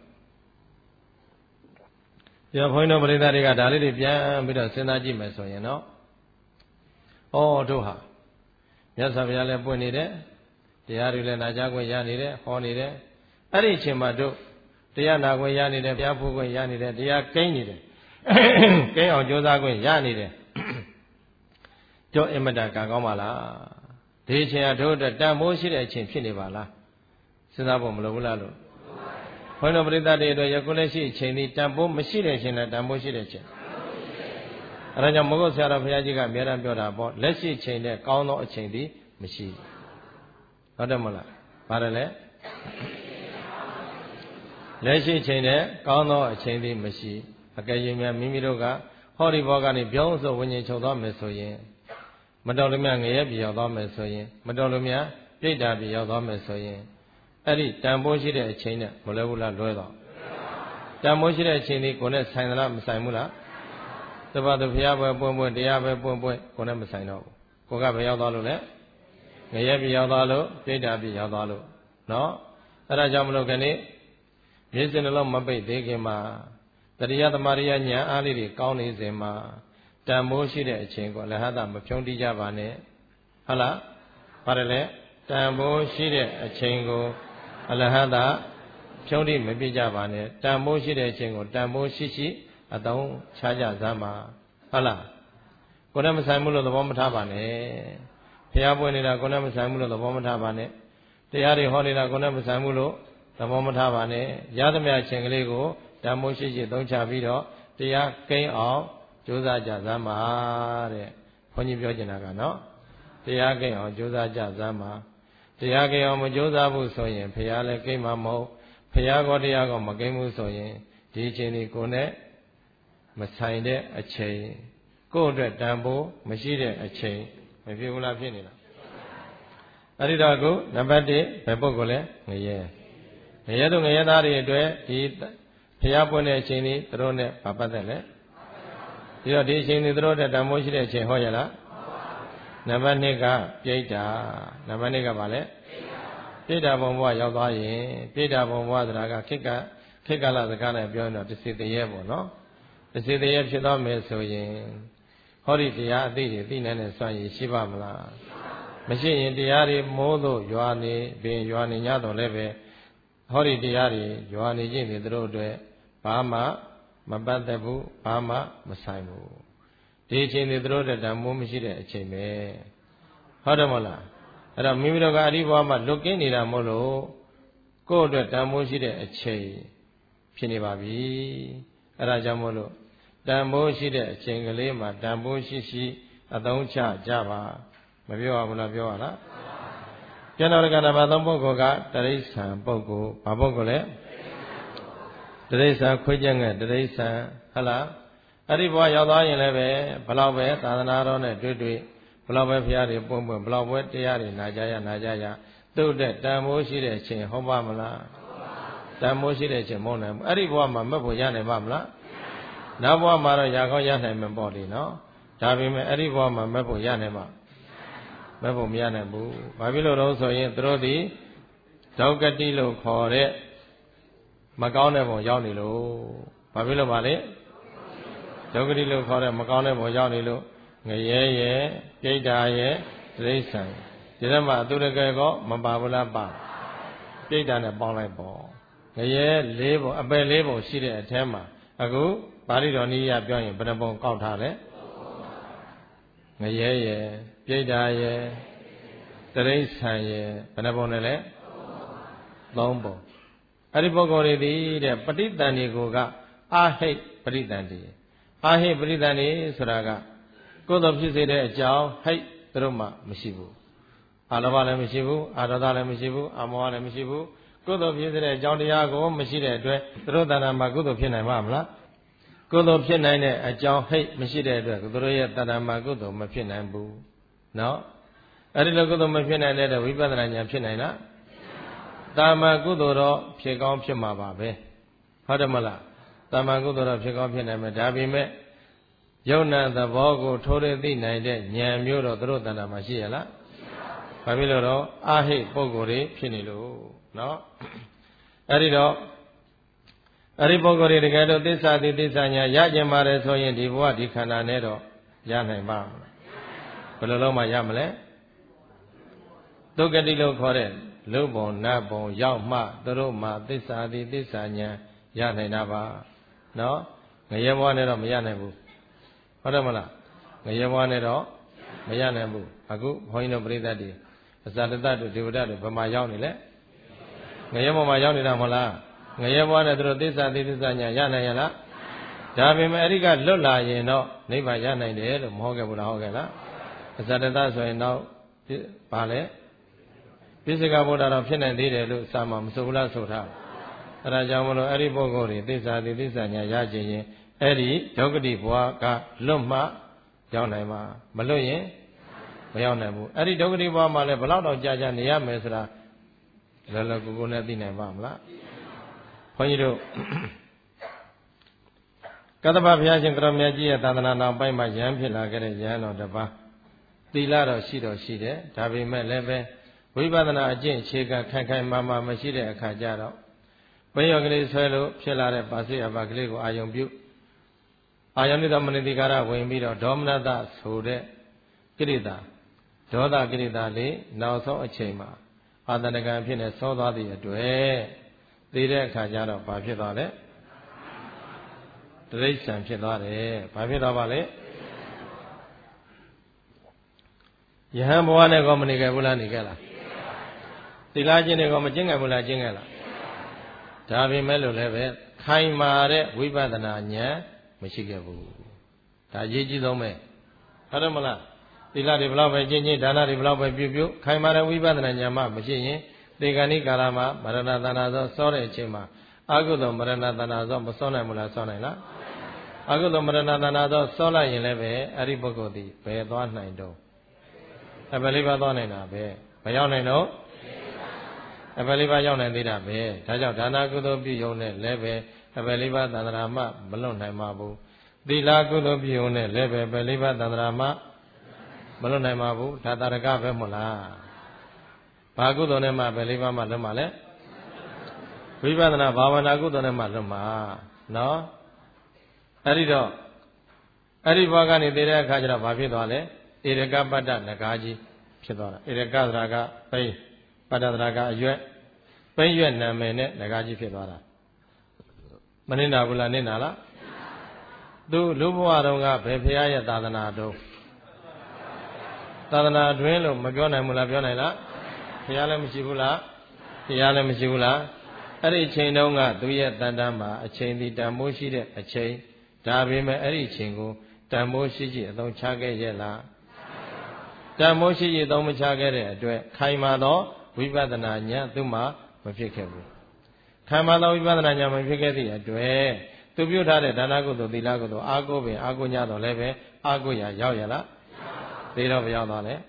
S1: ကျော်ဘုန်းကြီးတို့ပရိသတ်တွေကဒါလေးတွေပြန်ပြီးတော့စဉ်းစားကြည့်မယ်ဆိုရင်တော့ဩတို့ဟာမြတ်စွာဘုရားလည်းပွင့်နေတယ်တရားတွေလည်းနာကြားခွင့်ရနေတယ်ဟောနေတယ်အဲ့ဒီအချိန်မှာတို့တရားနာခွင့်ရနေတယ်ဘုရားဖို့ခွင့်ရနေတယ်တရားကိန်းနေတယ်ကိန်းအောင်ကြိုးစားခွင့်ရနေတယ်တို့အင်မတန်ကံကောင်းပါလားဒီအချိန်ကတို့အတွက်တန်ဖိုးရှိတဲ့အချိန်ဖြစ်နေပါလားစဉ်းစားဖို့မလိုဘူးလားလို့ဘုန်းတော်ပရိသတ်တွေအတွက်ယခုလက်ရှိအချိန်ဒီတန်ဖိုးမရှိတဲ့အချိန်နဲ့တန်ဖိုးရှိတဲ့အချိန်အဲဒါကြောင့်မဟုတ်ဆရာတော်ဘုရားကြီးကအများအားပြောတာပေါ့လက်ရှိအချိန်နဲ့ကောင်းသောအချိန်ဒီမရှိဟုတ်တယ်မလားပါတယ်လေလက်ရှိအချိန်နဲ့ကောင်းသောအချိန်ဒီမရှိအကယ်၍များမိမိတို့ကဟောဒီဘောကနေပြောင်းဆိုဝิญဉ်ချုပ်သွားမယ်ဆိုရင်မတော်လို့များငရဲပြေရောက်သွားမယ်ဆိုရင်မတော်လို့များပြိတ္တာပြေရောက်သွားမယ်ဆိုရင်အဲ့ဒီတန်ဖိုးရှိတဲ့အချိန်နဲ့မလွယ်ဘူးလားလွဲတော့တန်ဖိုးရှိတဲ့အချိန်ဒီကိုယ်နဲ့ဆိုင်သလားမဆိုင်ဘူးလားသဘာဝဘုရားပဲပွင့်ပွင့်တရားပဲပွင့်ပွင့်ကိုယ်နဲ့မဆိုင်တော့ဘူးကိုယ်ကဘယ်ရောက်သွားလို့လဲငရဲပြေရောက်သွားလို့ပြိတ္တာပြေရောက်သွားလို့နော်အဲ့ဒါကြောင့်မလို့ခဏမျက်စိနှလုံးမပိတ်သေးခင်မှာတရိယသမารိယဉာဏ်အားလေးတွေကောင်းနေစဉ်မှာတန်ဖိုးရှိတဲ့အချိန်ကိုအလဟတမဖြုံးတိကြပါနဲ့ဟုတ်လားပါတယ်လေတန်ဖိုးရှိတဲ့အချိန်ကိုအလဟတဖြုံးတိမပြကြပါနဲ့တန်ဖိုးရှိတဲ့အချိန်ကိုတန်ဖိုးရှိရှိအသုံးချကြစမ်းပါဟုတ်လားကိုယ်နဲ့မဆိုင်ဘူးလို့သဘောမထားပါနဲ့ဘုရားပွင့်နေတာကိုယ်နဲ့မဆိုင်ဘူးလို့သဘောမထားပါနဲ့တရားတွေဟောနေတာကိုယ်နဲ့မဆိုင်ဘူးလို့သဘောမထားပါနဲ့ရသမျှအချိန်ကလေးကိုတန်ဖိုးရှိရှိသုံးချပြီးတော့တရားကိန်းအောင်ကြိုးစားကြစမ်းပါတဲ့ဘုန်းကြီးပြောချင်တာကနော်တရားကိန်းအောင်ကြိုးစားကြစမ်းပါတရားကိန်းအောင်မကြိုးစားဘူးဆိုရင်ဘုရားလည်းကိန်းမှာမဟုတ်ဘုရားကောတရားကောမကိန်းဘူးဆိုရင်ဒီအချိန်ဒီကိုယ်နဲ့မဆိုင်တဲ့အချိန်ကိုယ့်အတွက်တန်ဖိုးမရှိတဲ့အချိန်မဖြစ်ဘူးလားဖြစ်နေလားအဲ့ဒီတော့အခုနံပါတ်၁ဘယ်ပုဂ္ဂိုလ်လဲငရဲငရဲတို့ငရဲသားတွေအတွက်ဒီဘုရားပွင့်တဲ့အချိန်นี้သူတို့နဲ့ဘာပတ်သက်လဲဒီတော့ဒီအချိန်นี้သူတို့နဲ့တန်ဖိုးရှိတဲ့အချိန်ဟောရလားနံပါတ်၂ကပြိတ္တာနံပါတ်၂ကဘာလဲပြိတ္တာဘုံဘဝရောက်သွားရင်ပြိတ္တာဘုံဘဝဆိုတာကခေတ်ကခေတ်ကာလစကားနဲ့ပြောရင်တော့တစ္ဆေတရေပေါ့နော်တစ္ဆေတရေဖြစ်သွားမယ်ဆိုရင်ဟောဒီတရားအသိတွေသိနိုင်တဲ့စွမ်းရည်ရှိပါမလားမရှိရင်တရားတွေမိုးလို့ရွာနေပင်ရွာနေညတော့လည်းပဲဟောဒီတရားတွေရွာနေခြင်းတွေသူတို့အတွက်ဘာမှမပတ်သက်ဘူးဘာမှမဆိုင်ဘူးဒီအချိန်တွေသူတို့အတွက်တန်မိုးမရှိတဲ့အချိန်ပဲဟုတ်တယ်မဟုတ်လားအဲ့တော့မိမိတို့ကအရိဘဝမှာလွတ်ကင်းနေတာမို့လို့ကိုယ့်အတွက်တန်မိုးရှိတဲ့အချိန်ဖြစ်နေပါပြီအဲ့ဒါကြောင့်မို့လို့တန်ဖိုးရှိတဲ့အချိန်ကလေးမှာတန်ဖိုးရှိရှိအသုံးချကြပါမပြောရဘူးလားပြောရလားကျန်တော်ကဏ္ဍမှာသုံးပုဂ္ဂိုလ်ကတရိစ္ဆာန်ပုဂ္ဂိုလ်ဘာပုဂ္ဂိုလ်လဲတရိစ္ဆာန်ခွေးကျက်ငယ်တရိစ္ဆာန်ဟလားအဲ့ဒီဘဝရောက်သွားရင်လည်းပဲဘလောက်ပဲသာသနာတော်နဲ့တွေ့တွေ့ဘလောက်ပဲဘုရားတွေပွင့်ပွင့်ဘလောက်ပဲတရားတွေနာကြရနာကြရသူ့တဲ့တန်ဖိုးရှိတဲ့အချိန်ဟုတ်ပါမလားတန်ဖိုးရှိတဲ့အချိန်မဟုတ်နိုင်ဘူးအဲ့ဒီဘဝမှာမက်ဖို့ရနိုင်ပါမလားနောက်ဘဝမှာတော့ရာကောင်းရနိုင်မှာပေါ့လေနော်ဒါပေမဲ့အဲ့ဒီဘဝမှာမက်ဖို့ရနိုင်မှာမက်ဖို့မရနိုင်ဘူးဘာဖြစ်လို့တော့ဆိုရင်သူတို့ဒီဒုက္ကတိလို့ခေါ်တဲ့မကောင်းတဲ့ဘုံရောက်နေလို့ဘာဖြစ်လို့ပါလဲဒုက္ကတိလို့ခေါ်တဲ့မကောင်းတဲ့ဘုံရောက်နေလို့ငရဲရဲ့ပြိတ္တာရဲ့တိရစ္ဆာန်ဒီထဲမှာအတုရကယ်ကောမပါဘူးလားပါပြိတ္တာနဲ့ပေါင်းလိုက်ပေါ့ငရဲ၄ဘုံအပယ်၄ဘုံရှိတဲ့အထဲမှာအခုပါဠိတော်နည်းရပြောရင်ဘယ်နှပုံကောက်ထားလဲငရဲရယ်ပြိတ္တာရယ်တိရစ္ဆာန်ရယ်ဘယ်နှပုံလဲလဲသုံးပုံအဲ့ဒီပုဂ္ဂိုလ်တွေဒီတဲ့ပဋိသန္ဓေကိုကအာဟိတ်ပဋိသန္ဓေအာဟိတ်ပဋိသန္ဓေဆိုတာကကိုယ်တော်ဖြစ်စေတဲ့အကြောင်းဟိတ်သူတို့မှမရှိဘူးအာလောဘလည်းမရှိဘူးအာဒေါသလည်းမရှိဘူးအာမောဟလည်းမရှိဘူးကုသိုလ်ဖြစ်စေတဲ့အကြောင်းတရားကိုမရှိတဲ့အတွက်သူတို့တဏ္ဍာမှာကုသိုလ်ဖြစ်နိုင်မှာမလားကုသိုလ်ဖြစ်နိုင်တဲ့အကြောင်းဟိတ်မရှိတဲ့အတွက်သူတို့ရဲ့တဏ္ဍာမှာကုသိုလ်မဖြစ်နိုင်ဘူးနော်အဲ့ဒီလိုကုသိုလ်မဖြစ်နိုင်တဲ့ဝိပဿနာဉာဏ်ဖြစ်နိုင်လားတာမန်ကုသိုလ်တော့ဖြစ်ကောင်းဖြစ်မှာပါပဲဟုတ်တယ်မလားတာမန်ကုသိုလ်တော့ဖြစ်ကောင်းဖြစ်နိုင်မယ်ဒါပေမဲ့ယုံနာသဘောကိုထိုးရသိနိုင်တဲ့ဉာဏ်မျိုးတော့သူတို့တဏ္ဍာမှာရှိရလားဘာဖြစ်လို့တော့အာဟိတ်ပုဂ္ဂိုလ်တွေဖြစ်နေလို့နော်အဲ့ဒီတော့အဲ့ဒီပုဂ္ဂိုလ်တွေတကယ်လို့သစ္စာတိသစ္စာညာရကျင်ပါတယ်ဆိုရင်ဒီဘဝဒီခန္ဓာနဲ့တော့ရနိုင်ပါမလားဘယ်လိုလုပ်မှရမလဲဒုက္ကတိလို့ခေါ်တဲ့လုံပုံနတ်ပုံရောက်မှသူတို့မှသစ္စာတိသစ္စာညာရနိုင်တာပါနော်ငရဲဘဝနဲ့တော့မရနိုင်ဘူးဟုတ်တယ်မလားငရဲဘဝနဲ့တော့မရနိုင်ဘူးအခုဘုန်းကြီးတို့ပြိဿတွေအစတတတို့ဒေဝဒတ်တို့ဘယ်မှာရောက်နေလဲငရဲဘဝမှာရောက်နေတာမဟုတ်လားငရဲဘဝနဲ့သူတို့သစ္စာတိသစ္စာညာရနိုင်ရလားဒါပေမဲ့အဲ့ဒီကလွတ်လာရင်တော့နိဗ္ဗာန်ရနိုင်တယ်လို့မဟုတ်ခဲ့ဘူးလားဟုတ်ကဲ့လားအစတတဆိုရင်တော့ဘာလဲပိစိကဗုဒ္ဓတော်ဖြစ်နိုင်သေးတယ်လို့စာမှာမဆိုဘူးလားဆိုထားအဲ့ဒါကြောင့်မလို့အဲ့ဒီပုဂ္ဂိုလ်တွေသစ္စာတိသစ္စာညာရကြရင်အဲ့ဒီဒုက္ခတိဘဝကလွတ်မှရောက်နိုင်မှာမလွတ်ရင်မရောက်နိုင်ဘူးအဲ့ဒီဒုက္ခတိဘဝမှာလည်းဘလောက်တော့ကြာကြာနေရမယ်ဆိုတာလောလောကူကူနဲ့သိနိုင်ပါမလားဘုန်းကြီးတို့ကတ္တပဘုရားရှင်ကရောမြတ်ကြီးရဲ့သာသနာတော်ပိုင်းမှာယဟန်ဖြစ်လာခဲ့တဲ့ယဟန်တော်တစ်ပါးသီလတော့ရှိတော့ရှိတယ်ဒါပေမဲ့လည်းပဲဝိပဿနာအကျင့်အခြေခံခိုင်ခိုင်မာမာမရှိတဲ့အခါကျတော့ဘိယောကလေးဆွဲလို့ဖြစ်လာတဲ့ပါစိအပါကလေးကိုအာယုံပြုအာယနိတမနတိကာရဝင်ပြီးတော့ဒေါမနတဆိုတဲ့ကိရိတာဒေါသကိရိတာလေးနောက်ဆုံးအချိန်မှာအာတဏကံဖြစ်နေဆောသွားသည့်အတွက်သိတဲ့အခါကျတော့ဘာဖြစ်သွားလဲတိရစ္ဆာန်ဖြစ်သွားတယ်ဘာဖြစ်သွားပါလဲယဟန်ဘဝနဲ့ကောမနေခဲ့ဘူးလားနေခဲ့လားသီလကျင့်တယ်ကောမကျင့်ခဲ့ဘူးလားကျင့်ခဲ့လားဒါပေမဲ့လို့လည်းပဲခိုင်မာတဲ့ဝိပဿနာဉာဏ်မရှိခဲ့ဘူးဒါအရေးကြီးဆုံးပဲဟုတ်တယ်မလားသီလတွေဘလောက်ပဲကျင့်ကျင့်ဒါနတွေဘလောက်ပဲပြုပြုခိုင်မာတဲ့ဝိပဿနာဉာဏ်မှမရှိရင်သေကဏိကာလမှာမရဏတဏ္ဍာသောစောတဲ့အချိန်မှာအကုသိုလ်မရဏတဏ္ဍာသောမစောနိုင်ဘူးလားစောနိုင်လားအကုသိုလ်မရဏတဏ္ဍာသောစောလိုက်ရင်လည်းပဲအဲ့ဒီပုဂ္ဂိုလ်ဒီဘယ်သွားနိုင်တော့အပလေးပါသွားနိုင်တာပဲမရောက်နိုင်တော့အပလေးပါရောက်နိုင်သေးတာပဲဒါကြောင့်ဒါနကုသိုလ်ပြုရုံနဲ့လည်းပဲအပလေးပါသန္တရာမှမလွတ်နိုင်ပါဘူးသီလကုသိုလ်ပြုရုံနဲ့လည်းပဲအပလေးပါသန္တရာမှမလွတ်နိုင်ပါဘူးဒါတာရကပဲမဟုတ်လားဘာကုသိုလ်နဲ့မှအပလေးပါမှလွတ်မှာလဲဝိပဿနာဘာဝနာကုသိုလ်နဲ့မှလွတ်မှာနော်အဲ့ဒီတော့အဲ့ဒီဘောကနေသိတဲ့အခါကျတော့ဘာဖြစ်သွားလဲဧရကပတ္တနဂါကြီးဖြစ်သွားတာဧရကသရာကပိပတ္တသရာကအရွက်ပိရွက်နာမည်နဲ့နဂါကြီးဖြစ်သွားတာမနစ်နာဘူးလားနစ်နာလားသူလူဘဝတုန်းကဘယ်ဖရာရဲ့သာသနာတော်သာသနာတွင်လို့မပြောနိုင်ဘူးလားပြောနိုင်လားဖရာလည်းမရှိဘူးလားဖရာလည်းမရှိဘူးလားအဲ့ဒီချိန်တုန်းကသူရဲ့တန်တမ်းမှာအချိန်ဒီတန်မိုးရှိတဲ့အချိန်ဒါပေမဲ့အဲ့ဒီချိန်ကိုတန်မိုးရှိရှိအသုံးချခဲ့ရဲ့လားတန်မိုးရှိရှိအသုံးမချခဲ့တဲ့အတွက်ခိုင်မာသောဝိပဿနာဉာဏ်သူ့မှာမဖြစ်ခဲ့ဘူးခိုင်မာသောဝိပဿနာဉာဏ်မဖြစ်ခဲ့သည့်အတွက်သူပြုထားတဲ့ဒါနကုသိုလ်သီလကုသိုလ်အာကိုပင်အာကိုညတော့လည်းပဲအာကိုရရောက်ရလားသိတော့မရောက်သွားလဲ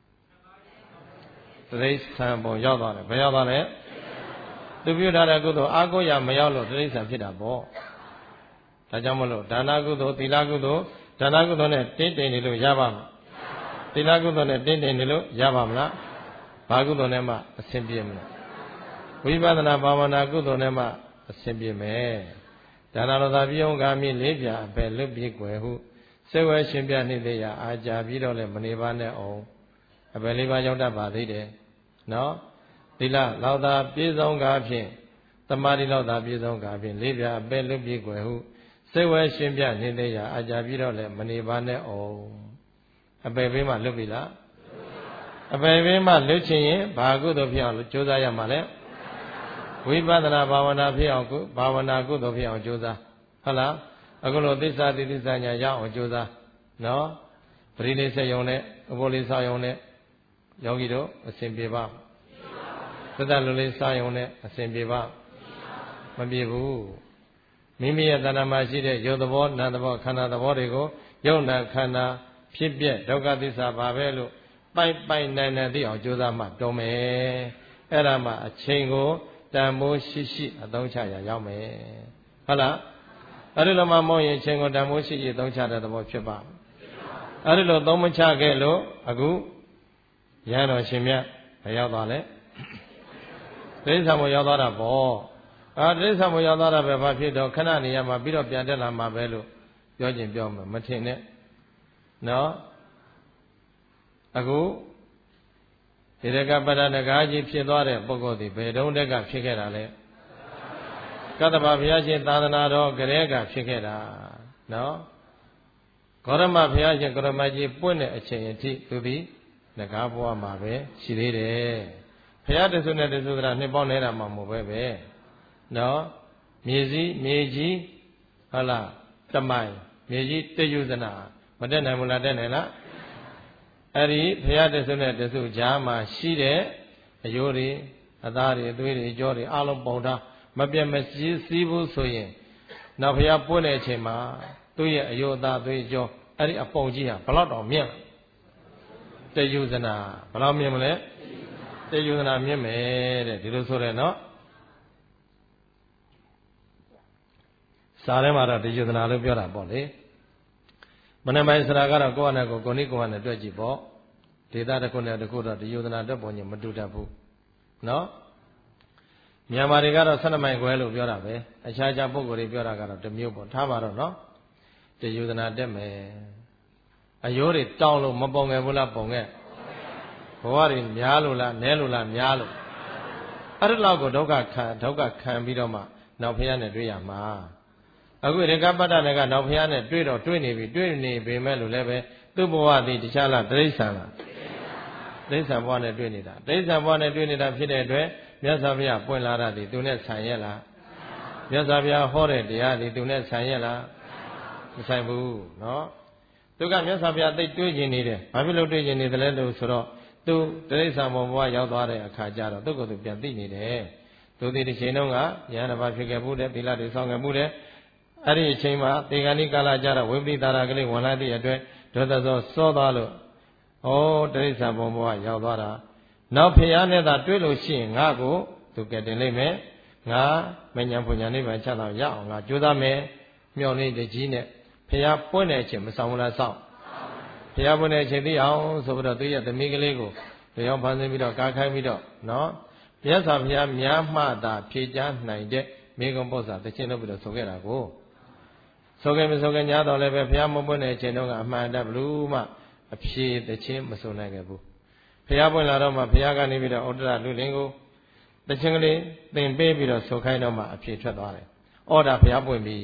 S1: တိရစ္ဆာန်ပုံရောက်သွားတယ်ဘယ်ရောက်သွားလဲသူပြုထားတဲ့ကုသိုလ်အာကိုရမရောက်လို့တိရစ္ဆာန်ဖြစ်တာပေါ့ဒါကြောင့်မလို့ဒါနကုသိုလ်သီလကုသိုလ်ဒါနကုသိုလ်နဲ့တင်းတိမ်နေလို့ရပါမလားသီလကုသိုလ်နဲ့တင်းတိမ်နေလို့ရပါမလားဘာကုသိုလ်နဲ့မှအဆင်ပြေမလားဝိပဿနာဘာဝနာကုသိုလ်နဲ့မှအဆင်ပြေမယ်ဒါနတော်သာပြုံးကာမိလေးပြအပဲလွတ်ပြေွယ်ဟုစေဝဲရှင်ပြနှိမ့်သေးရအာကြာပြီးတော့လည်းမနေပါနဲ့အောင်အပဲလေးပါးရောက်တတ်ပါသေးတယ်နော်သီလလောက်သာပြည့်စုံကားဖြင့်သမာဓိလောက်သာပြည့်စုံကားဖြင့်လေးပြအပဲလွတ်ပြေွယ်ဟုစေဝဲရှင်ပြနှိမ့်သေးရအာကြာပြီးတော့လည်းမနေပါနဲ့အောင်အပဲဘေးမှလွတ်ပြီလားအပေဘေးမှလွတ်ချင်ရင်ဘာကုသိုလ်ဖြစ်အောင်ကြိုးစားရမှာလဲဝိပဿနာဘာဝနာဖြစ်အောင်ကုဘာဝနာကုသိုလ်ဖြစ်အောင်ကြိုးစားဟုတ်လားအခုလိုသစ္စာတိသစ္စာညာရအောင်ကြိုးစားနော်ပရိနိစ္စယုံနဲ့အဘောလေးစားယုံနဲ့ယောဂီတို့အစဉ်ပြေပါသတ္တလူလေးစားယုံနဲ့အစဉ်ပြေပါမပြေဘူးမိမိရဲ့တဏ္ဍာမှာရှိတဲ့ယုတ်သဘောနာမ်သဘောခန္ဓာသဘောတွေကိုယုတ်နာခန္ဓာဖြစ်ပြဒုက္ခသစ္စာပါပဲလို့ပိုက်ပိုက်နိုင်နိုင်သိအောင်ကြိုးစားမှတော်မယ်အဲ့ဒါမှအချိန်ကိုတန်မိုးရှိရှိအသုံးချရရောက်မယ်ဟုတ်လားအဲ့ဒီလိုမှမဟုတ်ရင်အချိန်ကိုတန်မိုးရှိရှိအသုံးချတဲ့သဘောဖြစ်ပါအဲ့ဒီလိုသုံးမချခဲ့လို့အခုရဟန်းတော်ရှင်မြတ်ဘယ်ရောက်သွားလဲတိရစ္ဆာန်ဘုံရောက်သွားတာပေါ့အာတိရစ္ဆာန်ဘုံရောက်သွားတာပဲဘာဖြစ်တော့ခဏနေရမှာပြီးတော့ပြန်တက်လာမှာပဲလို့ပြောခြင်းပြောမှာမထင်နဲ့နော်အခုဒီရကပတ္တနဂါကြီးဖြစ်သွားတဲ့ပုဂ္ဂိုလ်ဒီဘယ်တုန်းတည်းကဖြစ်ခဲ့တာလဲကတ္တဗဘုရားရှင်သာသနာတော်ကလေးကဖြစ်ခဲ့တာနော်ဂေါရမဘုရားရှင်ဂေါရမကြီးပွင့်တဲ့အချိန်အထိသူဒီနဂါဘဝမှာပဲရှိသေးတယ်ဘုရားတဆုနဲ့တဆုကနှစ်ပေါင်းနေတာမှမဟုတ်ပဲပဲနော်မြေစည်းမြေကြီးဟုတ်လားတမိုင်မြေကြီးတေယုဇနာမတက်နိုင်ဘူးလားတက်နိုင်လားအဲ့ဒီဘုရားတဆုနဲ့တဆုကြားမှာရှိတဲ့အယိုးတွေအသားတွေအသွေးတွေအကြောတွေအလုံးပုံထားမပြတ်မစည်းစည်းဘူးဆိုရင်နောက်ဘုရားပွင့်တဲ့အချိန်မှာသူ့ရဲ့အယိုးအသားအသွေးအကြောအဲ့ဒီအပုံကြီးဟာဘလောက်တောင်မြင့်တေယုဇနာဘလောက်မြင့်မလဲတေယုဇနာမြင့်မယ်တဲ့ဒီလိုဆိုရဲနော်စာထဲမှာတော့တေယုဇနာလို့ပြောတာပေါ့လေမနမိုင်းစရာကတော့ကိုယ့်အနေကိုကိုနိကိုယ်နဲ့တွေ့ကြည့်ပေါ့ဒေသတစ်ခုနဲ့တစ်ခုတော့တေယုဇနာတက်ပုံချင်းမတူတတ်ဘူးနော်မြန်မာတွေကတော့ဆယ်နှစ်မိုင်ခွဲလို့ပြောတာပဲအခြားခြားပုဂ္ဂိုလ်တွေပြောတာကတော့တစ်မျိုးပေါ့ထားပါတော့နော် te yudana deme ayori taulo mabonge bula bonge bawari myalula nelula myalo arlago doga khan doga khan bidoma now phaya ne dwe ya ma aku rekapata ne ka now phaya ne dwe do dwe ni bi dwe ni be me lo le be tu bawa ti tcha la tarisan la tarisan bawa ne dwe nita tarisan bawa ne dwe nita phit de atwe myasa phaya pwint la ta ti tu ne san ye la myasa phaya ho de taya ti tu ne san ye la ma san bu no tu ka myasa phaya thai dwe chin ni de ba phit lo dwe chin ni de le lo so do tu tarisan bawa yauk twa de akha ja do tu ko tu pyan ti ni de tu ti ti chain dong ka yahana ba phit ke bu de thila de saung ke bu de ari a chain ma tegani kala ja do vipitara kale wan la ti atwe doda so saw twa lo oh tarisan bawa yauk twa da now phaya ne da dwe lo shi yin nga ko tu ke tin lai me nga menya phunya ni ba cha da ya aung nga jyoda me myaw ni de ji ne phaya pwint ne chin ma saung la saung phaya pwint ne chin ti aung so bido tu ye thami kale ko tayaw phan sin bi do ka khai bi do no myasa phaya mya ma da phye cha nai de me kon pot sa tachin lo bi do so ke da ko so ke me so ke nya do le be phaya mo pwint ne chin dong ka a man da blu ma a phye tachin ma so nai ke bu phaya pwint la do ma phaya ka ni bi do uttara lu lin ko tachin kale tin pe bi do so khai do ma a phye thwat twa de order phaya pwint bi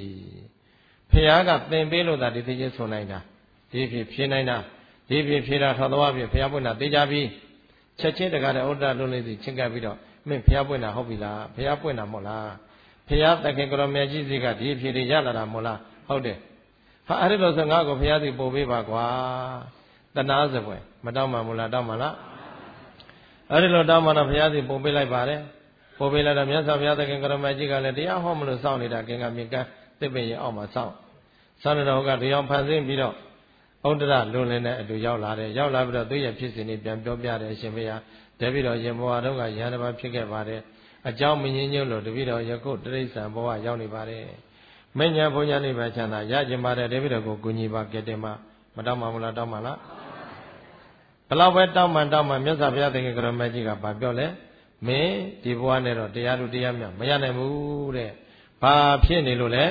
S1: phaya ka tin pe lo da ti ti chin so nai da di phye phye nai da di phye phye da thwa twa phye phaya pwint da te ja biချက်ချင်းတကားတဲ့ဥဒ္ဒလုံးလေးစီချင်းကပ်ပြီးတော့မင်းဖျားပွင့်တာဟုတ်ပြီလားဖျားပွင့်တာမဟုတ်လားဖျားတခင်ကရောမြတ်ကြီးစီကဒီအဖြစ်တွေရလာတာမဟုတ်လားဟုတ်တယ်ဟာအဲ့ဒီလိုဆိုငါ့ကိုဖျားစီပို့ပေးပါကွာတနာစပွဲမတောင်းမှမလားတောင်းမှလားအဲ့ဒီလိုတောင်းမှတော့ဖျားစီပို့ပေးလိုက်ပါတယ်ပို့ပေးလိုက်တော့မြတ်စွာဘုရားတခင်ကရောမြတ်ကြီးကလည်းတရားဟောမလို့စောင့်နေတာကင်္ဂမြေကန်းတစ်ပင်ရင်အောက်မှာစောင့်စောင့်နေတော့ကတရားဖန်ဆင်းပြီးတော့ဥဒ္ဒရလွန်လင်းတဲ့အတူရောက်လာတယ်ရောက်လာပြီးတော့သူ့ရဲ့ဖြစ်စဉ်တွေပြန်ပြောပြတယ်အရှင်ဘုရားတပည့်တော်ရင်ဘဝတုန်းကယန္တဘာဖြစ်ခဲ့ပါတယ်အကြောင်းမငြင်းညွတ်လို့တပည့်တော်ယခုတိရစ္ဆာန်ဘဝရောက်နေပါတယ်မဉ္ဇဉ်ဘုံညာနိဗ္ဗာန်ချမ်းသာရကျင်ပါတယ်တပည့်တော်ကိုကူညီပါကဲတင်ပါမတောင်းပါဘူးလားတောင်းပါလားဘလောက်ပဲတောင်းမှတောင်းမှမြတ်စွာဘုရားသခင်ကရမကြီးကဗာပြောလဲမင်းဒီဘဝနဲ့တော့တရားသူတရားမြတ်မရနိုင်ဘူးတဲ့ဘာဖြစ်နေလို့လဲ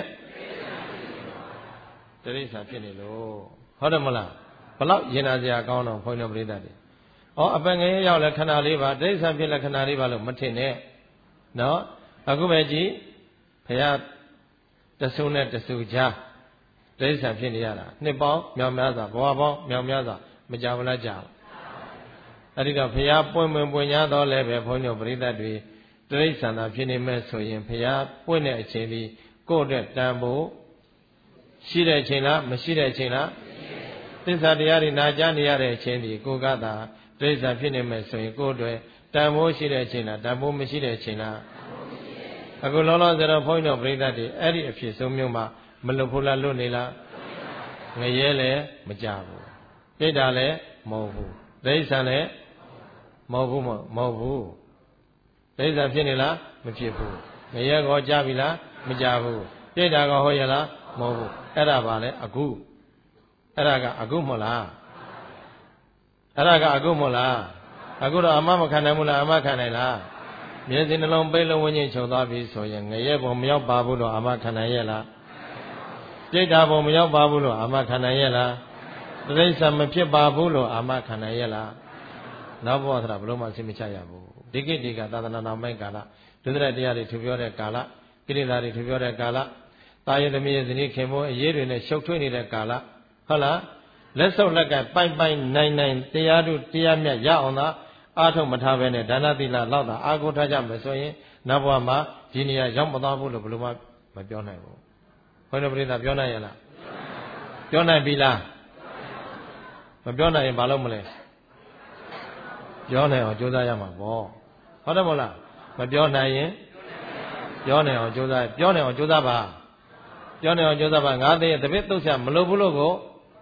S1: တိရစ္ဆာန်ဖြစ်နေလို့ဟုတ်တယ်မလားဘလောက်ရင်နာစရာကောင်းတော့ဘုန်းတော်ပရိသတ်တွေဩအပငယ်ရောက်လဲခဏလေးပါတိရစ္ဆာန်ဖြစ်လဲခဏလေးပါလို့မထင်နဲ့နော်အခုပဲကြည့်ဘုရားတဆူနဲ့တဆူကြားတိရစ္ဆာန်ဖြစ်နေရတာနှစ်ပေါင်းမြောင်များစွာဘဝပေါင်းမြောင်များစွာမကြဘူးလားကြာအဲ့ဒီတော့ဘုရားပွင့်ပွင့်ပွင့်ညာတော့လဲပဲဘုန်းတော်ပရိသတ်တွေတိရစ္ဆာန်သာဖြစ်နေမဲ့ဆိုရင်ဘုရားပွင့်တဲ့အချိန်ဒီကိုယ့်အတွက်တန်ဖို့ရှိတဲ့အချိန်လားမရှိတဲ့အချိန်လားသစ္စာတရားတွေနာကြားနေရတဲ့အချိန်ဒီကိုကသာတိရစ္ဆာန်ဖြစ်နေမဲ့ဆိုရင်ကိုယ်တွေတန်ဖိုးရှိတဲ့အချိန်လားတန်ဖိုးမရှိတဲ့အချိန်လားအခုလောလောဆယ်တော့ဘုန်းကြီးတို့ပြိဿတ်တွေအဲ့ဒီအဖြစ်ဆုံးမျိုးမှမလွတ်ဖို့လားလွတ်နေလားငရဲလည်းမကြဘူးပြိတ္တာလည်းမဟုတ်ဘူးတိရစ္ဆာန်လည်းမဟုတ်ဘူးမဟုတ်ဘူးတိရစ္ဆာန်ဖြစ်နေလားမဖြစ်ဘူးငရဲကောကြပြီလားမကြဘူးပြိတ္တာကောဟုတ်ရလားမဟုတ်ဘူးအဲ့ဒါပါလေအခုအဲ့ဒါကအခုမဟုတ်လားအဲ့ဒါကအခုမဟုတ်လားအခုတော့အမမခံနိုင်ဘူးလားအမခံနိုင်လားမျက်စိနှလုံးပိတ်လုံးဝင်းချင်းချုပ်သွားပြီဆိုရင်ငရဲပုံမရောက်ပါဘူးလို့အမခံနိုင်ရဲ့လားပြိတ္တာပုံမရောက်ပါဘူးလို့အမခံနိုင်ရဲ့လားတိရစ္ဆာန်မဖြစ်ပါဘူးလို့အမခံနိုင်ရဲ့လားနောက်ဘဝဆိုတာဘလို့မှသိမချရဘူးဒီကိတိကသာသနာတော်မိုက်ကာလဒုစရတရားတွေထူပြောတဲ့ကာလကိရိတာတွေထူပြောတဲ့ကာလတာယသမီးရဲ့ဇနီးခင်မိုးအရေးတွေနဲ့ရှုပ်ထွေးနေတဲ့ကာလဟုတ်လားလက်ဆုပ်လက်ကပိုင်ပိုင်နိုင်နိုင်တရားတို့တရားမြတ်ရအောင်သာအားထုတ်မထားဘဲနဲ့ဒါနသီလလောက်သာအားကိုးထားကြမယ်ဆိုရင်နောက်ဘဝမှာဒီနေရာရောက်မသွားဘူးလို့ဘယ်လိုမှမပြောနိုင်ဘူးဘုန်းတော်ပရိသတ်ပြောနိုင်ရလားပြောနိုင်ပြီလားမပြောနိုင်ရင်ဘာလုပ်မလဲပြောနိုင်အောင်ကြိုးစားရမှာပေါ့ဟုတ်တယ်မဟုတ်လားမပြောနိုင်ရင်ပြောနိုင်အောင်ကြိုးစားပြောနိုင်အောင်ကြိုးစားပါပြောနိုင်အောင်ကြိုးစားပါငါသိတပည့်တုတ်ဆရာမလုပ်ဘူးလို့ကို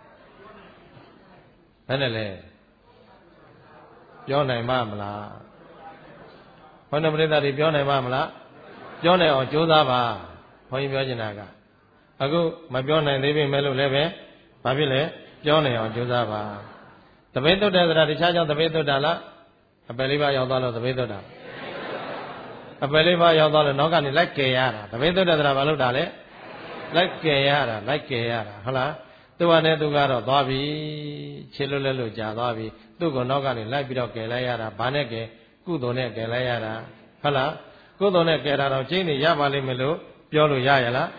S1: ဘယ်နဲ့လဲပြောနိုင်မှာမလားဘုန်းတော်ပရိသတ်တွေပြောနိုင်မှာမလားပြောနိုင်အောင်ကြိုးစားပါဘုန်းကြီးပြောချင်တာကအခုမပြောနိုင်သေးပေမဲ့လို့လည်းပဲဘာဖြစ်လဲပြောနိုင်အောင်ကြိုးစားပါတပည့်တုတ်တဲ့ဆိုတာတခြားကြောင့်တပည့်တုတ်တာလားအပယ်လေးပါးရောက်သွားလို့တပည့်တုတ်တာအပယ်လေးပါးရောက်သွားလို့နောက်ကနေလိုက်ကယ်ရတာတပည့်တုတ်တဲ့ဆိုတာဘာလို့တာလဲ
S2: လိုက်ကယ်ရတာလိုက်ကယ်ရတာဟုတ်လားသူကလည်းသူကတော့သွားပြီခြေလွတ်လက်လို့ကြာသွားပြီသူ့ကိုနောက်ကနေလိုက်ပြီးတော့ကယ်လိုက်ရတာဘာနဲ့ကယ်ကုသိုလ်နဲ့ကယ်လိုက်ရတာဟုတ်လားကုသိုလ်နဲ့ကယ်တာတော့ကျင်းနေရပါလိမ့်မယ်လို့ပြောလို့ရရလား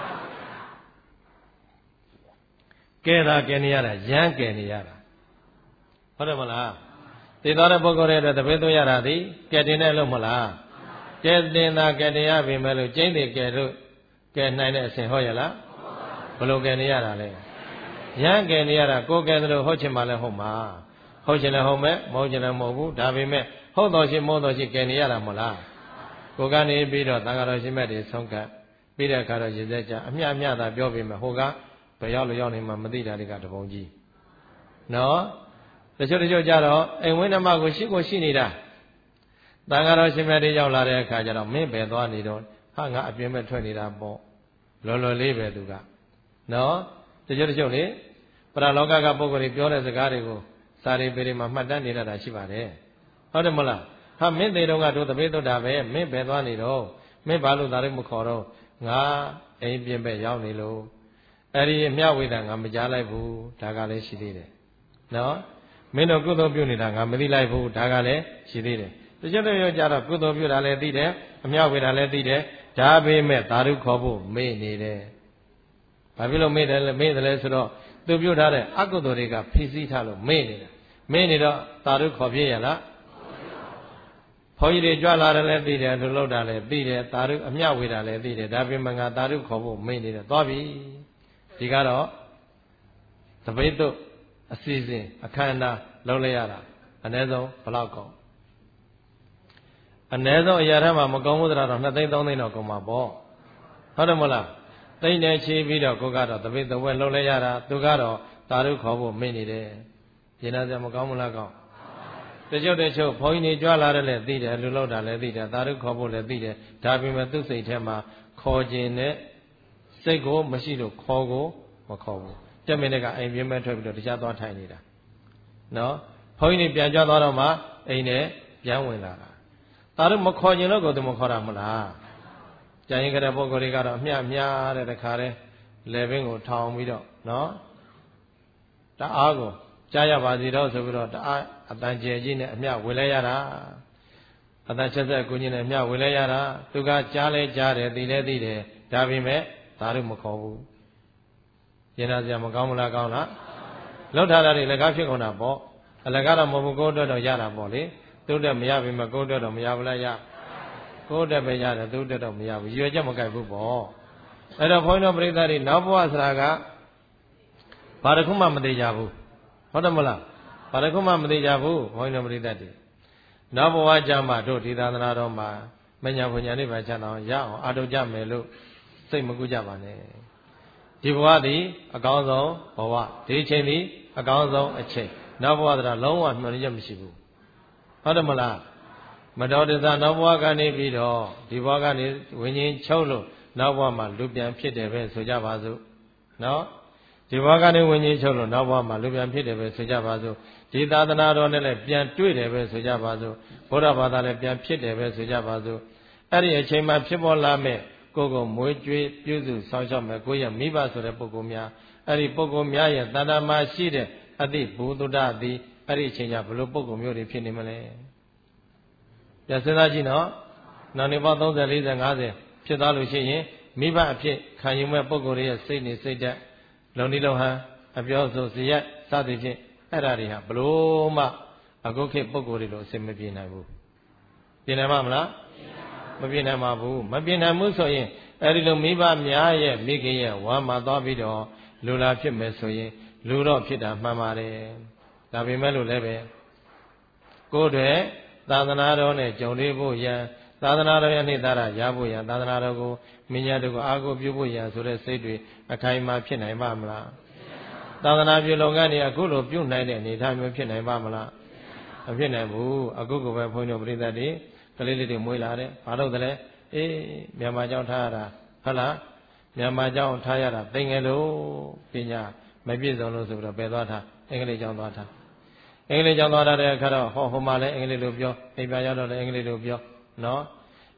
S2: ကဲတာကဲနေရတာရမ်းကဲနေရတာဟုတ်တယ်မလားသိတော်တဲ့ပုဂ္ဂိုလ်ရဲ့အတွက်တပည့်သွင်းရတာဒီကဲတင်တဲ့လို့မလားကဲတင်တာကဲတင်ရပြီမဲ့လို့ကျင်းနေကဲလို့ကဲနိုင်တဲ့အစဉ်ဟုတ်ရလားဘယ်လိုကဲနေရတာလဲရမ်းကဲနေရတာကိုယ်ကဲတယ်လို့ဟုတ်ချင်မှလည်းဟုတ်မှာဟုတ်ချင်လည်းဟုတ်မဲ့မဟုတ်ချင်လည်းမဟုတ်ဘူးဒါပေမဲ့ဟုတ်တော်ရှိမဟုတ်တော်ရှိကဲနေရတာမဟုတ်လားကိုယ်ကနေပြီးတော့သံဃာတော်ရှင်မြတ်တွေဆုံးကပြီးတဲ့အခါတော့ရေစက်ကြအမြအမြသာပြောပြီးမှဟိုကဘယ်ရောက်လို့ရောက်နေမှမသိတာတွေကတပုံကြီးနော်တချို့တချို့ကြတော့အိမ်ဝင်းဓမ္မကိုရှိကိုရှိနေတာသံဃာတော်ရှင်မြတ်တွေရောက်လာတဲ့အခါကျတော့မင်းပဲသွားနေတော့ဟာငါအပြင်မဲ့ထွက်နေတာပေါ့လော်လော်လေးပဲသူကနော်တချို့တချို့လေပရလောကကပုဂ္ဂိုလ်တွေပြောတဲ့စကားတွေကိုစာရီပေတွေမှာမှတ်တမ်းနေရတာရှိပါတယ်ဟုတ်တယ်မလားဟာမင်းသေးတော့ကတို့တပိသုဒ္ဓပဲမင်းပဲသွားနေတော့မင်းဘာလို့ဒါလည်းမခေါ်တော့ငါအိမ်ပြင်ပဲရောက်နေလို့အဲ့ဒီအမြဝေဒငါမကြားလိုက်ဘူးဒါကလည်းရှိသေးတယ်နော်မင်းတို့ကုသိုလ်ပြုနေတာငါမသိလိုက်ဘူးဒါကလည်းရှိသေးတယ်တချို့တို့ကြတော့ကုသိုလ်ပြုတာလည်းသိတယ်အမြဝေဒလည်းသိတယ်ဒါပေမဲ့သာဓုခေါ်ဖို့မေ့နေတယ်ဘာဖြစ်လို့မေ့တယ်လဲမေ့တယ်လဲဆိုတော့သူပြုထားတဲ့အကုသိုလ်တွေကဖိစီးထားလို့မေ့နေတာမေ့နေတော့သာဓုခေါ်ပြရလားဘုန်းကြီးတွေကြွလာတယ်လည်းသိတယ်သူလောက်တာလည်းသိတယ်သာဓုအမြဝေဒလည်းသိတယ်ဒါပေမဲ့ငါသာဓုခေါ်ဖို့မေ့နေတယ်သွားပြီဒီကတော့တပိတ်တို့အစီအစဉ်အခမ်းအနားလုပ်လိုက်ရတာအနည်းဆုံးဘယ်လောက်ကောင်းအနည်းဆုံးအရာထက်မှမကောင်းဘူးတော့နှစ်သိန်းသုံးသိန်းတော့ကုန်မှာပေါ့ဟုတ်တယ်မလားသိမ့်နေချီပြီးတော့ကိုကတော့တပိတ်တဝက်လုပ်လိုက်ရတာသူကတော့သာဓုခေါ်ဖို့မေ့နေတယ်ကျင်နာစရာမကောင်းဘူးလားကောင်းတချို့တချို့ဘုန်းကြီးတွေကြွလာတယ်လည်းသိတယ်လူလောက်တာလည်းသိတယ်သာဓုခေါ်ဖို့လည်းသိတယ်ဒါပေမဲ့သူ့စိတ်ထဲမှာခေါ်ခြင်းနဲ့စိတ်ကိုမရှိလို့ခေါ်ကိုမခေါ်ဘူးတက်မင်းကအိမ်ပြင်းမဲ့ထွက်ပြီးတော့တရားသွားထိုင်နေတာနော်ဘုန်းကြီးတွေပြန်ကြွသွားတော့မှအိမ်နဲ့ပြန်ဝင်လာတာဒါတို့မခေါ်ခြင်းလို့ကိုသူမခေါ်တာမလားကြာရင်ကြတဲ့ပုဂ္ဂိုလ်တွေကတော့အမျှအမျှတဲ့တခါတည်းလေပင်ကိုထောင်ပြီးတော့နော်တအားကိုကြားရပါစီတော့ဆိုပြီးတော့တအားအတန်ကျဲကြီးနဲ့အမျှဝင်လဲရတာအတန်ချက်ဆက်ကိုကြီးနဲ့အမျှဝင်လဲရတာသူကကြားလဲကြားတယ်သိလဲသိတယ်ဒါပေမဲ့ဒါတို့မခေါ်ဘူးကျင်နာစရာမကောင်းဘူးလားကောင်းလားလောက်ထားတာတွေလည်းကားဖြစ်ကုန်တာပေါ့အလကားတော့မဟုတ်ဘူးကိုယ်အတွက်တော့ရတာပေါ့လေသူ့အတွက်မရပြီမကိုယ်အတွက်တော့မရဘူးလားရကိုယ်အတွက်ပဲရတယ်သူ့အတွက်တော့မရဘူးရွယ်ချက်မကိုက်ဘူးပေါ့အဲ့တော့ဘုန်းတော်ပရိသတ်တွေနောက်ဘဝဆိုတာကဘာတစ်ခုမှမသိကြဘူးဟုတ်တယ်မလားဘာတစ်ခုမှမသိကြဘူးဘုန်းတော်ပရိသတ်တွေနောက်ဘဝကြမှာတို့ဒီသာသနာတော်မှာမညာဘုံညာနိဗ္ဗာန်ချမ်းသာအောင်ရအောင်အာထုကြမယ်လို့စိတ်မကူကြပါနဲ့ဒီဘဝသည်အကောင်းဆုံးဘဝဒီချိန်သည်အကောင်းဆုံးအချိန်နောက်ဘဝဆိုတာလုံးဝမျှော်လင့်ချက်မရှိဘူးဟုတ်တယ်မလားမတော်တဆနောက်ဘဝကနေပြီးတော့ဒီဘဝကနေဝิญဉ်ချုပ်လို့နောက်ဘဝမှာလူပြန်ဖြစ်တယ်ပဲဆိုကြပါစို့နော်ဒီဘဝကနေဝิญဉ်ချုပ်လို့နောက်ဘဝမှာလူပြန်ဖြစ်တယ်ပဲဆိုကြပါစို့ဒီသာသနာတော်နဲ့လည်းပြန်တွေ့တယ်ပဲဆိုကြပါစို့ဘုရားဘာသာလည်းပြန်ဖြစ်တယ်ပဲဆိုကြပါစို့အဲ့ဒီအချိန်မှာဖြစ်ပေါ်လာမဲ့ကိုယ်ကိုမွေးကြွေးပြုစုဆောင်ရှောက်မယ်ကိုယ့်ရဲ့မိဘဆိုတဲ့ပုဂ္ဂိုလ်များအဲ့ဒီပုဂ္ဂိုလ်များရဲ့တဏ္ဍာမှာရှိတဲ့အတိဘူတုဒ္ဒသည်အဲ့ဒီအချိန်ကျဘယ်လိုပုဂ္ဂိုလ်မျိုးတွေဖြစ်နေမလဲပြန်စဉ်းစားကြည့်နော်နောက်နေပေါင်း30 40 50ဖြစ်သွားလို့ရှိရင်မိဘအဖြစ်ခံယူမဲ့ပုဂ္ဂိုလ်ရဲ့စိတ်နေစိတ်ဓာတ်လုံဒီလုံဟန်အပြောဆိုစရက်စသည်ဖြင့်အဲ့ဒါတွေဟာဘလို့မှအခုခေတ်ပုဂ္ဂိုလ်တွေလိုအစင်မပြေနိုင်ဘူးပြေနိုင်မှာမလားမပြေနိုင်ပါဘူးမပြေနိုင်ဘူးဆိုရင်အဲ့ဒီလိုမိဘများရဲ့မိခင်ရဲ့ဝမ်းမှာသွားပြီးတော့လူလာဖြစ်မယ်ဆိုရင်လူတော့ဖြစ်တာမှန်ပါတယ်ဒါပေမဲ့လို့လည်းပဲကိုယ်တည်းသာသနာတော်နဲ့ကြုံတွေ့ဖို့ရန်သာသနာတော်ရဲ့နှိမ့်သားရရဖို့ရန်သာသနာတော်ကိုမြညာတို့ကိုအားကိုးပြုဖို့ရန်ဆိုတဲ့စိတ်တွေအခိုင်အမာဖြစ်နိုင်ပါမလားသာသနာပြုလုပ်ငန်းတွေအခုလိုပြုနိုင်တဲ့အနေအထားမျိုးဖြစ်နိုင်ပါမလားမဖြစ်နိုင်ဘူးအခုကပဲဘုန်းတော်ပရိသတ်တွေကလေးလေးတွေမွေးလာတယ်ဘာလို့လဲအေးမြန်မာကျောင်းထားရတာဟုတ်လားမြန်မာကျောင်းထားရတာသိငယ်လို့ပညာမပြည့်စုံလို့ဆိုပြီးတော့ပယ်သွားတာအင်္ဂလိပ်ကျောင်းသွားတာအင်္ဂလိပ်ကျောင်းသွားတဲ့အခါတော့ဟောဟိုမှာလည်းအင်္ဂလိပ်လိုပြောအိမ်ပြန်ရောက်တော့လည်းအင်္ဂလိပ်လိုပြောနော်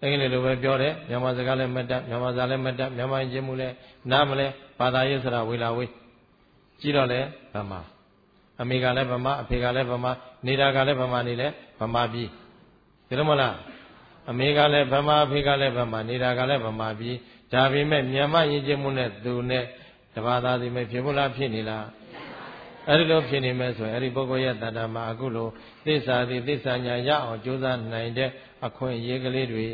S2: အင်္ဂလိပ်လိုပဲပြောတယ်မြန်မာစကားလည်းမတတ်မြန်မာစာလည်းမတတ်မြန်မာယဉ်ကျေးမှုလည်းနားမလဲဘာသာရေးဆိုတာဝေလာဝေးကြည့်တော့လေဗမာအမေကလည်းဗမာအဖေကလည်းဗမာနေတာကလည်းဗမာနေလေဗမာပြည်ဒီလိုမလားအမေကလည်းဗမာအဖေကလည်းဗမာနေတာကလည်းဗမာပြည်ဒါပေမဲ့မြန်မာယဉ်ကျေးမှုနဲ့သူနဲ့တဘာသာစီမဲ့ဖြစ်ဖို့လားဖြစ်နေလားအဲ့ဒီလိုဖြစ်နေမဲ့ဆိုရင်အဲ့ဒီပုဂ္ဂိုလ်ရဲ့တဏ္ဍာမှာအခုလိုသစ္စာသည်သစ္စာညာရအောင်ကြိုးစားနိုင်တဲ့အခွင့်အရေးကလေးတွေ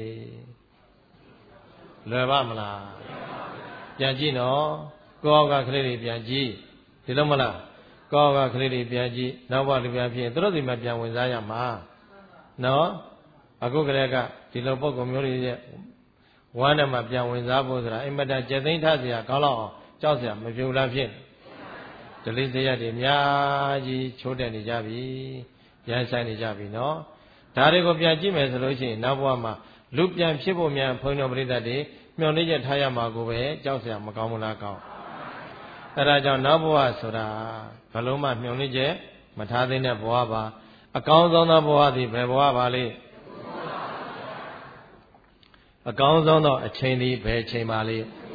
S2: လွယ်ပါမလားပြန်ကြည့်နော်ကိုယ့်အောက်ကကလေးတွေပြန်ကြည့်ဒီလိုမလားကိုယ့်အောက်ကကလေးတွေပြန်ကြည့်နောက်ဘဝလူပြန်ဖြစ်သူတို့ဒီမှာပြန်ဝင်စားရမှာနော်အခုကလေးကဒီလိုပုဂ္ဂိုလ်မျိုးတွေရဲ့ဝမ်းနဲ့မှပြန်ဝင်စားဖို့ဆိုတာအင်မတန်ကြက်သိမ်းထစရာကောင်းတော့ကြောက်စရာမပြုလားဖြစ်ဒလိစရတွေအများကြီးချိုးတက်နေကြပြီရန်ဆိုင်နေကြပြီနော်ဒါတွေကိုပြန်ကြည့်မယ်ဆိုလို့ရှိရင်နောက်ဘဝမှာလူပြန်ဖြစ်ဖို့များဘုန်းတော်ပရိသတ်တွေမျှော်လင့်ချက်ထားရမှာကိုပဲကြောက်စရာမကောင်းဘူးလားကောင်းအဲဒါကြောင့်နောက်ဘဝဆိုတာဘယ်လုံးမှမျှော်လင့်ချက်မထားသင့်တဲ့ဘဝပါအကောင်းဆုံးသောဘဝသည်ဘယ်ဘဝပါလဲအကောင်းဆုံးသောအချိန်သည်ဘယ်အချိန်ပါလဲ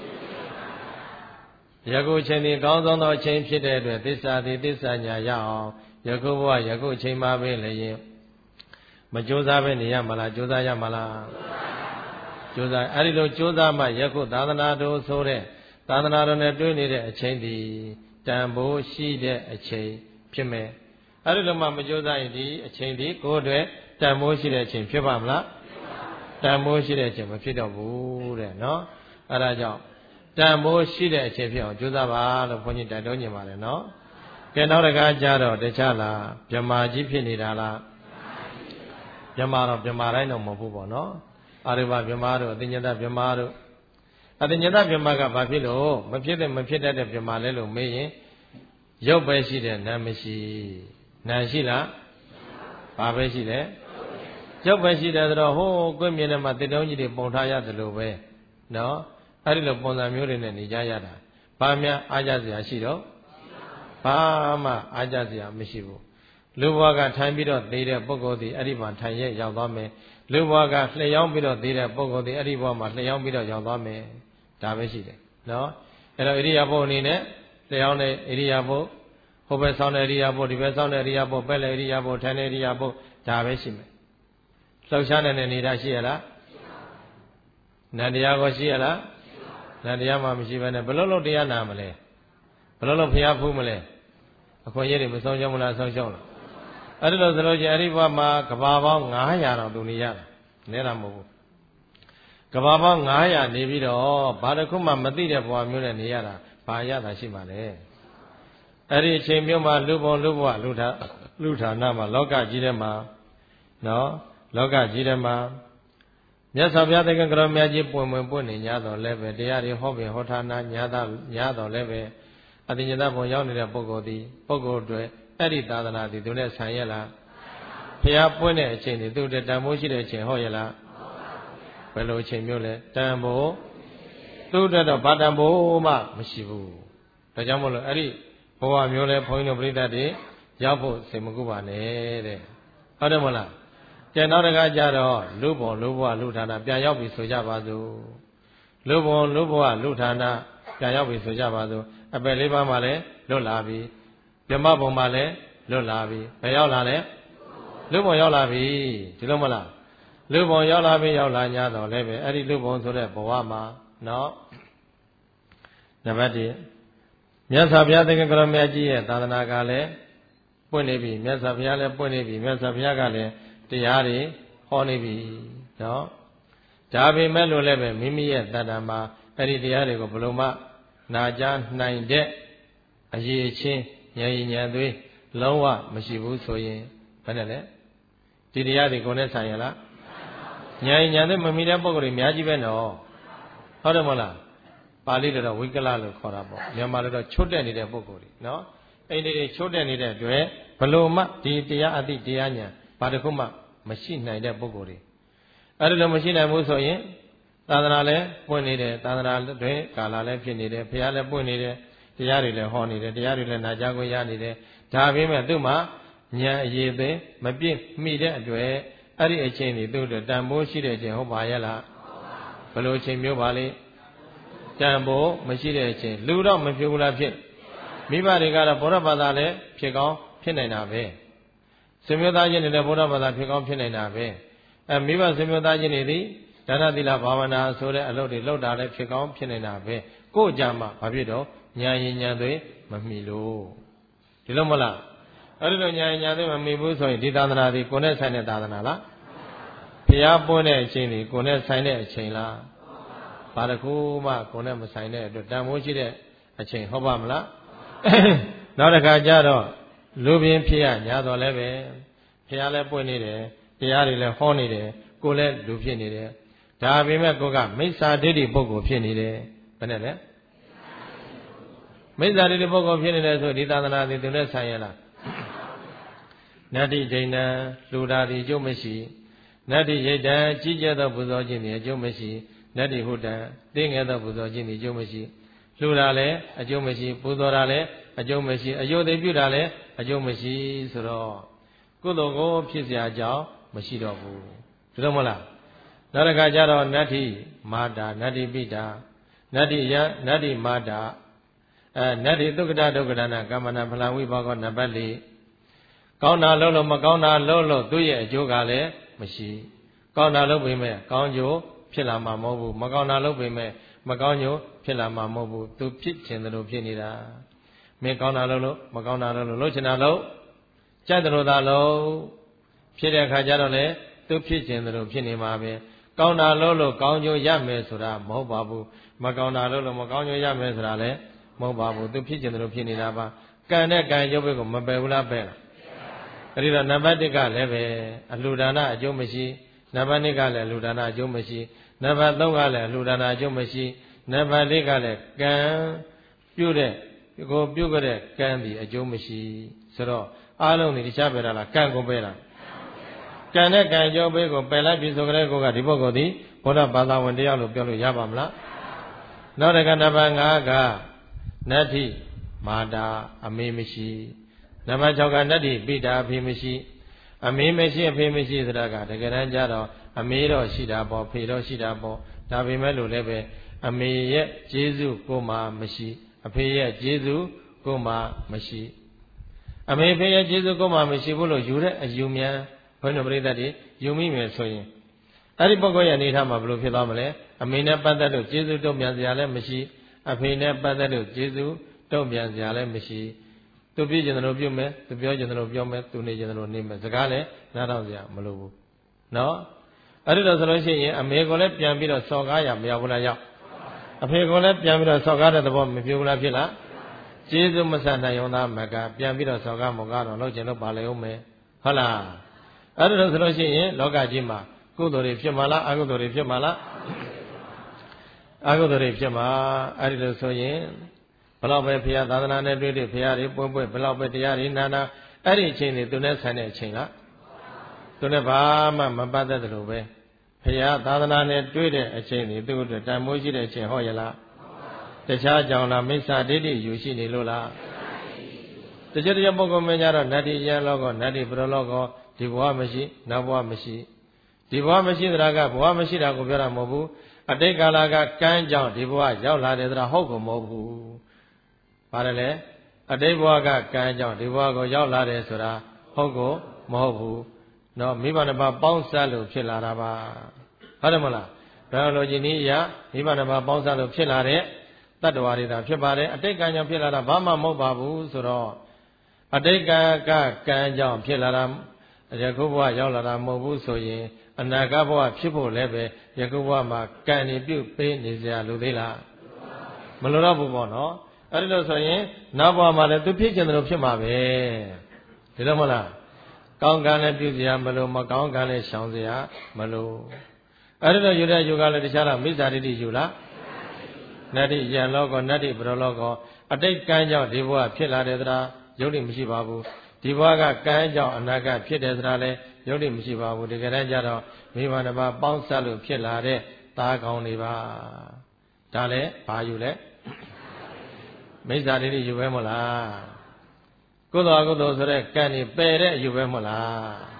S2: ယခုအချိန်သည်အကောင်းဆုံးသောအချိန်ဖြစ်တဲ့အတွက်သစ္စာသည်သစ္စာညာရအောင်ယခုဘဝယခုအချိန်မှာပဲလေရင်မကြိုးစားပဲနေရမလားကြိုးစားရမလားကြိုးစားအဲ့ဒီလိုကြိုးစားမှယခုသာသနာတော်ဆိုတဲ့သာသနာတော်နဲ့တွေ့နေတဲ့အချိန်ဒီတန်ဖိုးရှိတဲ့အချိန်ဖြစ်မယ်အဲ့ဒီလိုမှမကြိုးစားရင်ဒီအချိန်ဒီကိုယ်အတွက်တန်ဖိုးရှိတဲ့အချိန်ဖြစ်ပါမလားတန်ဖိုးရှိတဲ့အချိန်မဖြစ်တော့ဘူးတဲ့နော်အဲ့ဒါကြောင့်တန်ဖိုးရှိတဲ့အချိန်ဖြစ်အောင်ကြိုးစားပါလို့ဘုန်းကြီးတိုက်တွန်းနေပါတယ်နော်ကဲနောက်တစ်ခါကြတော့တခြားလားဗြဟ္မာကြီးဖြစ်နေတာလားဗြဟ္မာတော့ဗြဟ္မာတိုင်းတော့မဟုတ်ဘူးပေါ့နော်အာရိဘဗြဟ္မာတို့အတိညတဗြဟ္မာတို့အတိညတဗြဟ္မာကဘာဖြစ်လို့မဖြစ်တဲ့မဖြစ်တတ်တဲ့ဗြဟ္မာလဲလို့မေးရင်ရုပ်ပဲရှိတယ်နာမ်မရှိနာမ်ရှိလားဘာပဲရှိတယ်ရုပ်ပဲရှိတယ်ဆိုတော့ဟိုးကိုယ်မြင်တဲ့မှာတစ်တုံးကြီးတွေပုံထားရတယ်လို့ပဲနော်အဲ့ဒီလိုပုံစံမျိုးတွေနဲ့နေကြရတာဘာများအားကြစရာရှိတော့ဘာမှအားကြစရာမရှိဘူးလူဘဝကထိုင်ပြီးတော့သေတဲ့ပုဂ္ဂိုလ်ဒီအဲ့ဒီမှာထိုင်ရရောက်သွားမယ်လူဘဝကလျှောင်းပြီးတော့သေတဲ့ပုဂ္ဂိုလ်ဒီအဲ့ဒီဘဝမှာလျှောင်းပြီးတော့ရောက်သွားမယ်ဒါပဲရှိတယ်နော်အဲ့တော့ဣရိယာပုအနေနဲ့လျှောင်းတဲ့ဣရိယာပုဟိုဘက်ဆောင်းတဲ့ဣရိယာပုဒီဘက်ဆောင်းတဲ့ဣရိယာပုပဲ့လေဣရိယာပုထိုင်တဲ့ဣရိယာပုဒါပဲရှိမယ်လှုပ်ရှားနေတဲ့နေတာရှိရလားနန္တရားကိုရှိရလားနန္တရားမှမရှိဘဲနဲ့ဘယ်လိုလုပ်တရားနာမလဲဘယ်လိုလုပ်ဖျားဖူးမလဲအခွင့်အရေးတွေမဆုံးရှုံးမလားဆုံးရှုံးလားအဲ့ဒီလိုဆိုလို့ချင်းအဲ့ဒီဘဝမှာကဘာပေါင်းငါးရာတောင်သူနေရတာနဲတာမဟုတ်ဘူးကဘာပေါင်းငါးရာနေပြီးတော့ဘာတစ်ခုမှမသိတဲ့ဘဝမျိုးနဲ့နေရတာဘာရတာရှိမှလဲအဲ့ဒီအချိန်မျိုးမှာလူဘုံလူဘဝလူထာလူဌာနမှာလောကကြီးထဲမှာနော်လောကကြီးထဲမှာမြတ်စွာဘုရားသခင်ကတော်မြတ်ကြီးပွင့်ပွင့်ပွင့်နေ냐တော်လည်းပဲတရားတွေဟောပင်ဟောဌာန냐တာ냐တော်လည်းပဲအတိညတဘုံရောက်နေတဲ့ပုဂ္ဂိုလ်ဒီပုဂ္ဂိုလ်တွေအဲ့ဒီသာသနာဒီသူနဲ့ဆံရလားဘုရားပွင့်တဲ့အချိန်ဒီသူတတန်မိုးရှိတဲ့အချိန်ဟောရလားဘယ်လိုအချိန်မျိုးလဲတန်ဖိုးသူ့တက်တော့ဘာတန်ဖိုးမှမရှိဘူးဒါကြောင့်မို့လို့အဲ့ဒီဘဝမျိုးလဲဘုန်းကြီးတို့ပြိတ္တတွေရောက်ဖို့စိတ်မကူပါနဲ့တဲ့ဟုတ်တယ်မလားကျန်နောက်တခါကျတော့လူဘုံလူဘဝလူဌာနပြန်ရောက်ပြီဆိုကြပါစို့လူဘုံလူဘဝလူဌာနပြန်ရောက်ပြီဆိုကြပါစို့အပယ်လေးပါးမှလည်းလွတ်လာပြီဗြဟ္မဘုံမှလည်းလွတ်လာပြီဘယ်ရောက်လာလဲလူဘုံရောက်လာပြီဒီလိုမလားလူဘုံရောက်လာပြီရောက်လာ냐တော့လည်းပဲအဲ့ဒီလူဘုံဆိုတဲ့ဘဝမှာနော်နံပါတ်၁မြတ်စွာဘုရားသခင်ကတော်မြတ်ကြီးရဲ့သာသနာကလည်းပွင့်နေပြီမြတ်စွာဘုရားလည်းပွင့်နေပြီမြတ်စွာဘုရားကလည်းတရားတွေဟောနေပြီနော်ဒါပေမဲ့လို့လည်းပဲမိမိရဲ့တဏ္ဍာမှာအဲ့ဒီတရားတွေကိုဘယ်လိုမှနာကြားနိုင်တဲ့အရေးချင်းဉာဏ်ဉာဏ်သွေးလုံးဝမရှိဘူးဆိုရင်ဘယ်နဲ့လဲဒီတရားတွေကိုနဲ့ဆိုင်ရလားဉာဏ်ဉာဏ်သွေးမမီတဲ့ပုဂ္ဂိုလ်တွေအများကြီးပဲနော်ဟုတ်တယ်မလားပါဠိလိုတော့ဝိကလလို့ခေါ်တာပေါ့မြန်မာလိုတော့ချွတ်တက်နေတဲ့ပုဂ္ဂိုလ်တွေနော်အဲ့ဒီတွေချွတ်တက်နေတဲ့အတွက်ဘယ်လိုမှဒီတရားအသိတရားဉာဏ်ဘာတစ်ခုမှမရှိနိုင်တဲ့ပုဂ္ဂိုလ်တွေအဲ့ဒီလိုမရှိနိုင်ဘူးဆိုရင်သာသနာလည်းပွင့်နေတယ်သာသနာတွင်ကာလလည်းဖြစ်နေတယ်ဘုရားလည်းပွင့်နေတယ်တရားတွေလည်းဟောနေတယ်တရားတွေလည်းနာကြားခွင့်ရနေတယ်ဒါပေမဲ့သူ့မှာဉာဏ်အရေးသိမပြည့်မိတဲ့အတွက်အဲ့ဒီအချိန်ဒီသူ့အတွက်တန်ဖိုးရှိတဲ့အချိန်ဟုတ်ပါရဲ့လားဘယ်လိုအချိန်မျိုးပါလဲတန်ဖိုးမရှိတဲ့အချိန်လူတော့မဖြစ်ဘူးလားဖြစ်မိဘတွေကတော့ဗုဒ္ဓဘာသာလည်းဖြစ်ကောင်းဖြစ်နိုင်တာပဲဆွေမျိုးသားချင်းတွေလည်းဗုဒ္ဓဘာသာဖြစ်ကောင်းဖြစ်နိုင်တာပဲအဲမိဘဆွေမျိုးသားချင်းတွေသည်ဒါနသီလဘာဝနာဆိုတဲ့အလုပ်တွေလုပ်တာလည်းဖြစ်ကောင်းဖြစ်နေတာပဲကို့ကြမှာဘာဖြစ်တော့ညာရင်ညာသွေးမမီလို့ဒီလိုမလားအဲ့ဒီလိုညာရင်ညာသွေးမမီဘူးဆိုရင်ဒီသာသနာဒီကိုယ်နဲ့ဆိုင်တဲ့သာသနာလားဘုရားပွင့်တဲ့အချိန်ဒီကိုယ်နဲ့ဆိုင်တဲ့အချိန်လားဘာတစ်ခုမှကိုယ်နဲ့မဆိုင်တဲ့အတွက်တန်ဖိုးရှိတဲ့အချိန်ဟုတ်ပါမလားနောက်တစ်ခါကျတော့လူပြင်းဖြစ်ရညာတော်လည်းပဲဘုရားလည်းပွင့်နေတယ်တရားတွေလည်းဟောနေတယ်ကိုယ်လည်းလူဖြစ်နေတယ်ဒါပေမဲ့ကိုကမိစ္ဆာဒိဋ္ဌိပုဂ္ဂိုလ်ဖြစ်နေတယ်ဘယ်နဲ့လဲမိစ္ဆာဒိဋ္ဌိပုဂ္ဂိုလ်ဖြစ်နေတယ်ဆိုဒီသာသနာသည်သူနဲ့ဆိုင်ရလားနတ္တိဒိဏံလူတာသည်အကျိုးမရှိနတ္တိယိတံကြီးကျယ်သောပူဇော်ခြင်းသည်အကျိုးမရှိနတ္တိဟုတံသိငယ်သောပူဇော်ခြင်းသည်အကျိုးမရှိလူတာလည်းအကျိုးမရှိပူဇော်တာလည်းအကျိုးမရှိအယုဒ္ဓိပြုတာလည်းအကျိုးမရှိဆိုတော့ကုသိုလ်ကိုဖြစ်เสียကြောင်းမရှိတော့ဘူးဒါတော့မလားနောက်တစ်ခါကျတော့နတ္တိမာတာနတ္တိပိတာနတ္တိယနတ္တိမာတာအဲနတ္တိသုက္ကတဒုက္ကဒနာကမ္မနာဖလဝိဘောကောနံပါတ်၄ကောင်းတာလုပ်လို့မကောင်းတာလုပ်လို့သူ့ရဲ့အကျိုးကလည်းမရှိကောင်းတာလုပ်ပေမဲ့ကောင်းကျိုးဖြစ်လာမှာမဟုတ်ဘူးမကောင်းတာလုပ်ပေမဲ့မကောင်းကျိုးဖြစ်လာမှာမဟုတ်ဘူးသူဖြစ်ခြင်းတို့ဖြစ်နေတာမင်းကောင်းတာလုပ်လို့မကောင်းတာလုပ်လို့လုပ်ချင်တာလုပ်ကြိုက်တယ်လို့သာလုပ်ဖြစ်တဲ့အခါကျတော့လေသူဖြစ်ခြင်းတို့ဖြစ်နေမှာပဲကောင်းတာလုပ်လို့ကောင်းကျိုးရမယ်ဆိုတာမဟုတ်ပါဘူးမကောင်းတာလုပ်လို့မကောင်းကျိုးရမယ်ဆိုတာလည်းမဟုတ်ပါဘူးသူဖြစ်ခြင်းတို့ဖြစ်နေတာပါကံနဲ့ကံကျိုးဘက်ကိုမပယ်ဘူးလားပယ်လားအဲ့ဒီတော့နံပါတ်၁ကလည်းပဲအလှူဒါနအကျိုးမရှိနံပါတ်၂ကလည်းအလှူဒါနအကျိုးမရှိနံပါတ်၃ကလည်းအလှူဒါနအကျိုးမရှိနံပါတ်၄ကလည်းကံပြုတဲ့ကိုပြုကြတဲ့ကံဒီအကျိုးမရှိဆိုတော့အားလုံးဒီတခြားပယ်တာလားကံကိုပယ်တာကံနဲ့ကံကြောဘေးကိုပယ်လိုက်ပြီဆိုကြတဲ့ကိုကဒီပုဂ္ဂိုလ်ဒီဘုရားဘာသာဝင်တရားလို့ပြောလို့ရပါမလားနောက်တစ်ခါနံပါတ်၅ကနတ္ထိမာတာအမေမရှိနံပါတ်၆ကနတ္ထိပိတာအဖေမရှိအမေမရှိအဖေမရှိဆိုတာကတကယ်တမ်းကျတော့အမေတော့ရှိတာပေါ့ဖေတော့ရှိတာပေါ့ဒါပေမဲ့လို့လည်းပဲအမေရဲ့ကျေးဇူးကိုမှမရှိအဖေရဲ့ကျေးဇူးကိုမှမရှိအမေဖေရဲ့ကျေးဇူးကိုမှမရှိဘူးလို့ယူတဲ့အယူမြန်ဘုန်းတော်ပရိသတ်တွေယူမိမယ်ဆိုရင်အဲ့ဒီပုဂ္ဂိုလ်ရဲ့အနေထားမှာဘယ်လိုဖြစ်သွားမလဲအမေနဲ့ပတ်သက်လို့ကျေးဇူးတုံ့ပြန်စရာလည်းမရှိအဖေနဲ့ပတ်သက်လို့ကျေးဇူးတုံ့ပြန်စရာလည်းမရှိသူပြည့်ကျင်တယ်လို့ပြုမယ်သူပြောကျင်တယ်လို့ပြောမယ်သူနေကျင်တယ်လို့နေမယ်စကားလည်းနားထောင်စရာမလိုဘူးနော်အဲ့ဒီတော့ဆိုလို့ရှိရင်အမေကိုလည်းပြန်ပြီးတော့စော်ကားရမရဘူးလားရောက်အဖေကိုလည်းပြန်ပြီးတော့စော်ကားတဲ့သဘောမဖြစ်ဘူးလားဖြစ်လားကျေးဇူးမဆန်နိုင်ုံသားမကပြန်ပြီးတော့စော်ကားမကားတော့လုပ်ချင်လို့ပါလေဦးမယ်ဟုတ်လားအဲ့ဒါလို့ဆိုလို့ရှိရင်လောကကြီးမှာကုသိုလ်တွေဖြစ်မှာလားအကုသိုလ်တွေဖြစ်မှာလားအကုသိုလ်တွေဖြစ်မှာအဲ့ဒီလို့ဆိုရင်ဘယ်တော့ပဲဘုရားသာသနာနဲ့တွေ့တွေ့ဘုရားတွေပွင့်ပွင့်ဘယ်တော့ပဲတရားတွေနာနာအဲ့ဒီအချိန်တွေသူနဲ့ဆိုင်တဲ့အချိန်လားသူနဲ့ဘာမှမပတ်သက်တယ်လို့ပဲဘုရားသာသနာနဲ့တွေ့တဲ့အချိန်တွေသူ့အတွက်တန်မိုးရှိတဲ့အချိန်ဟောရလားတခြားကြောင့်လားမိစ္ဆာဒိဋ္ဌိယူရှိနေလို့လားတချို့တချို့ပုဂ္ဂိုလ်မင်းကြတော့နတ္တိယံလောကောနတ္တိပရလောကောဒီဘဝမရှိနောက်ဘဝမရှိဒီဘဝမရှိသလားကဘဝမရှိတာကိုပြောတာမဟုတ်ဘူးအတိတ်ကာလကကံကြောင့်ဒီဘဝရောက်လာတယ်ဆိုတာဟုတ်ကိုမဟုတ်ဘူးပါတယ်လေအတိတ်ဘဝကကံကြောင့်ဒီဘဝကိုရောက်လာတယ်ဆိုတာဟုတ်ကိုမဟုတ်ဘူးနော်မိဘနှစ်ပါးပေါင်းစပ်လို့ဖြစ်လာတာပါဟုတ်တယ်မလားဘယ်လိုကြည်နည်းအရာမိဘနှစ်ပါးပေါင်းစပ်လို့ဖြစ်လာတဲ့တတ္တဝါတွေသာဖြစ်ပါတယ်အတိတ်ကံကြောင့်ဖြစ်လာတာဘာမှမဟုတ်ပါဘူးဆိုတော့အတိတ်ကကကံကြောင့်ဖြစ်လာတာယခုဘဝရောက်လာတာမဟုတ်ဘူးဆိုရင်အနာဂတ်ဘဝဖြစ်ဖို့လည်းပဲယခုဘဝမှာကံနေပြုတ်ပေးနေကြလို့သေးလားမလိုတော့ဘူးပေါ့နော်အဲ့ဒီလို့ဆိုရင်နောက်ဘဝမှာလည်းသူဖြစ်ကျင်တယ်လို့ဖြစ်မှာပဲဒီလိုမလားကောင်းကံလည်းပြုစရာမလိုမကောင်းကံလည်းရှောင်စရာမလိုအဲ့ဒီတော့ယူတဲ့ယူကလည်းတခြားလားမိစ္ဆာဒိဋ္ဌိယူလားနတ္တိယံလောကောနတ္တိပရလောကောအတိတ်ကံကြောင့်ဒီဘဝဖြစ်လာတဲ့သလားယုတ်တိမရှိပါဘူးဒီဘဝကကံကြောင့်အနာဂတ်ဖြစ်တယ်ဆိုတာလည်းယုတ်တိမရှိပါဘူးဒီကနေ့ကျတော့မိဘနှစ်ပါးပေါင်းစပ်လို့ဖြစ်လာတဲ့သားကောင်းတွေပါဒါလည်းဘာယူလဲမိစ္ဆာဒိဋ္ဌိယူပဲမလားကုသိုလ်အကုသိုလ်ဆိုတဲ့ကံนี่ပယ်တဲ့အယူပဲမလား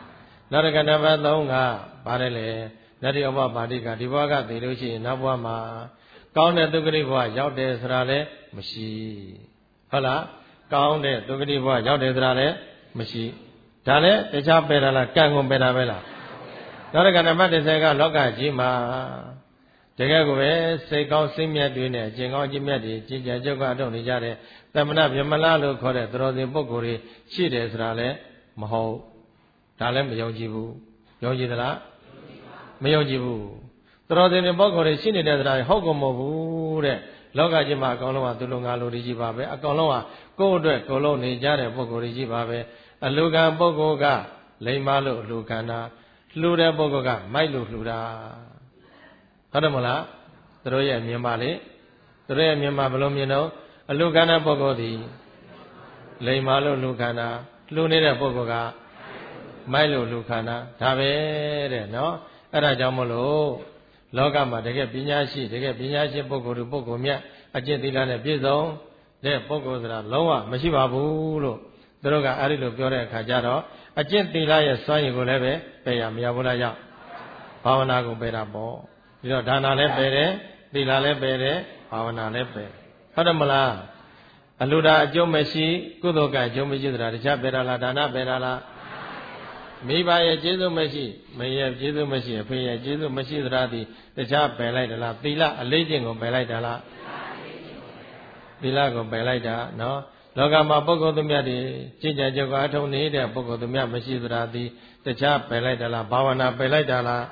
S2: နောက်တစ်ခါနံပါတ်သုံးကပါတယ်လေနတ္တိဥပပါတိကဒီဘဝကသိလို့ရှိရင်နောက်ဘဝမှာကောင်းတဲ့ဒုက္ခတိဘဝရောက်တယ်ဆိုတာလည်းမရှိဟုတ်လားကောင်းတဲ့ဒုက္ခတိဘဝရောက်တယ်ဆိုတာလည်းမရှိဒါလည်းတခြားပယ်တာလားကံကုန်ပယ်တာပဲလားနောက်တစ်ခါနံပါတ်တစ်ဆယ်ကလောကကြီးမှာတကယ်ကိုပဲစိတ်ကောင်းစိတ်မြတ်တွေနဲ့အကျင့်ကောင်းအကျင့်မြတ်တွေကြည်ကြံကြုတ်ကအထုတ်နေကြတဲ့တမနာဗြဟ္မလားလို့ခေါ်တဲ့သရောစဉ်ပုဂ္ဂိုလ်တွေရှိတယ်ဆိုတာလည်းမဟုတ်ဒါလည်းမယုံကြည်ဘူးယုံကြည်သလားမယုံကြည်ဘူးသရောစဉ်ပုဂ္ဂိုလ်တွေရှိနေတဲ့တရားဟုတ်ကုန်မဟုတ်ဘူးတဲ့လောကကြီးမှာအကောင်လုံးကသူလုံငါလူတွေကြီးပါပဲအကောင်လုံးကကိုယ့်အတွက်ကိုယ်လုံးနေကြတဲ့ပုဂ္ဂိုလ်တွေကြီးပါပဲအလူကံပုဂ္ဂိုလ်ကလိမ္မာလို့အလူကံတာလှူတဲ့ပုဂ္ဂိုလ်ကမိုက်လို့လှူတာဟုတ်တယ်မလားသူတို့ရဲ့မြင်ပါလေသူတို့ရဲ့မြင်ပါဘယ်လိုမြင်တော့အလူကံတဲ့ပုဂ္ဂိုလ်သည်လိမ္မာလို့လှူခန္ဓာလှူနေတဲ့ပုဂ္ဂိုလ်ကမိုက်လို့လှူခန္ဓာဒါပဲတဲ့နော်အဲ့ဒါကြောင့်မလို့လောကမှာတကယ်ပညာရှိတကယ်ပညာရှိပုဂ္ဂိုလ်တို့ပုဂ္ဂိုလ်မြတ်အကျင့်သီလနဲ့ပြည့်စုံတဲ့ပုဂ္ဂိုလ်ဆိုတာလုံးဝမရှိပါဘူးလို့သူတို့ကအဲ့ဒီလိုပြောတဲ့အခါကျတော့အကျင့်သီလရဲ့စွမ်းရည်ကိုလည်းပဲပယ်ရမရဘူးလားရောက်ဘာဝနာကိုပယ်တာပေါ့ပြီးတော့ဒါနလည်းပယ်တယ်သီလလည်းပယ်တယ်ဘာဝနာလည်းပယ်ဟုတ်တယ်မလားအလူတာအကျိုးမရှိကုသိုလ်ကအကျိုးမရှိဆိုတာတခြားပယ်တာလားဒါနပယ်တာလားမိဘရဲ့ကျေးဇူးမရှိမရဲ့ကျေးဇူးမရှိအဖေရဲ့ကျေးဇူးမရှိသလားဒီတခြားပယ်လိုက်တာလားသီလအလေးကျင့်ကိုပယ်လိုက်တာလားသီလကိုပယ်လိုက်တာနော်လောကမှာပုဂ္ဂိုလ်သူမြတ်တွေကြည်ကြံကြုတ်ကအထုံနေတဲ့ပုဂ္ဂိုလ်သူမြတ်မရှိသလားဒီတခြားပယ်လိုက်တာလားဘာဝနာပယ်လိုက်တာလား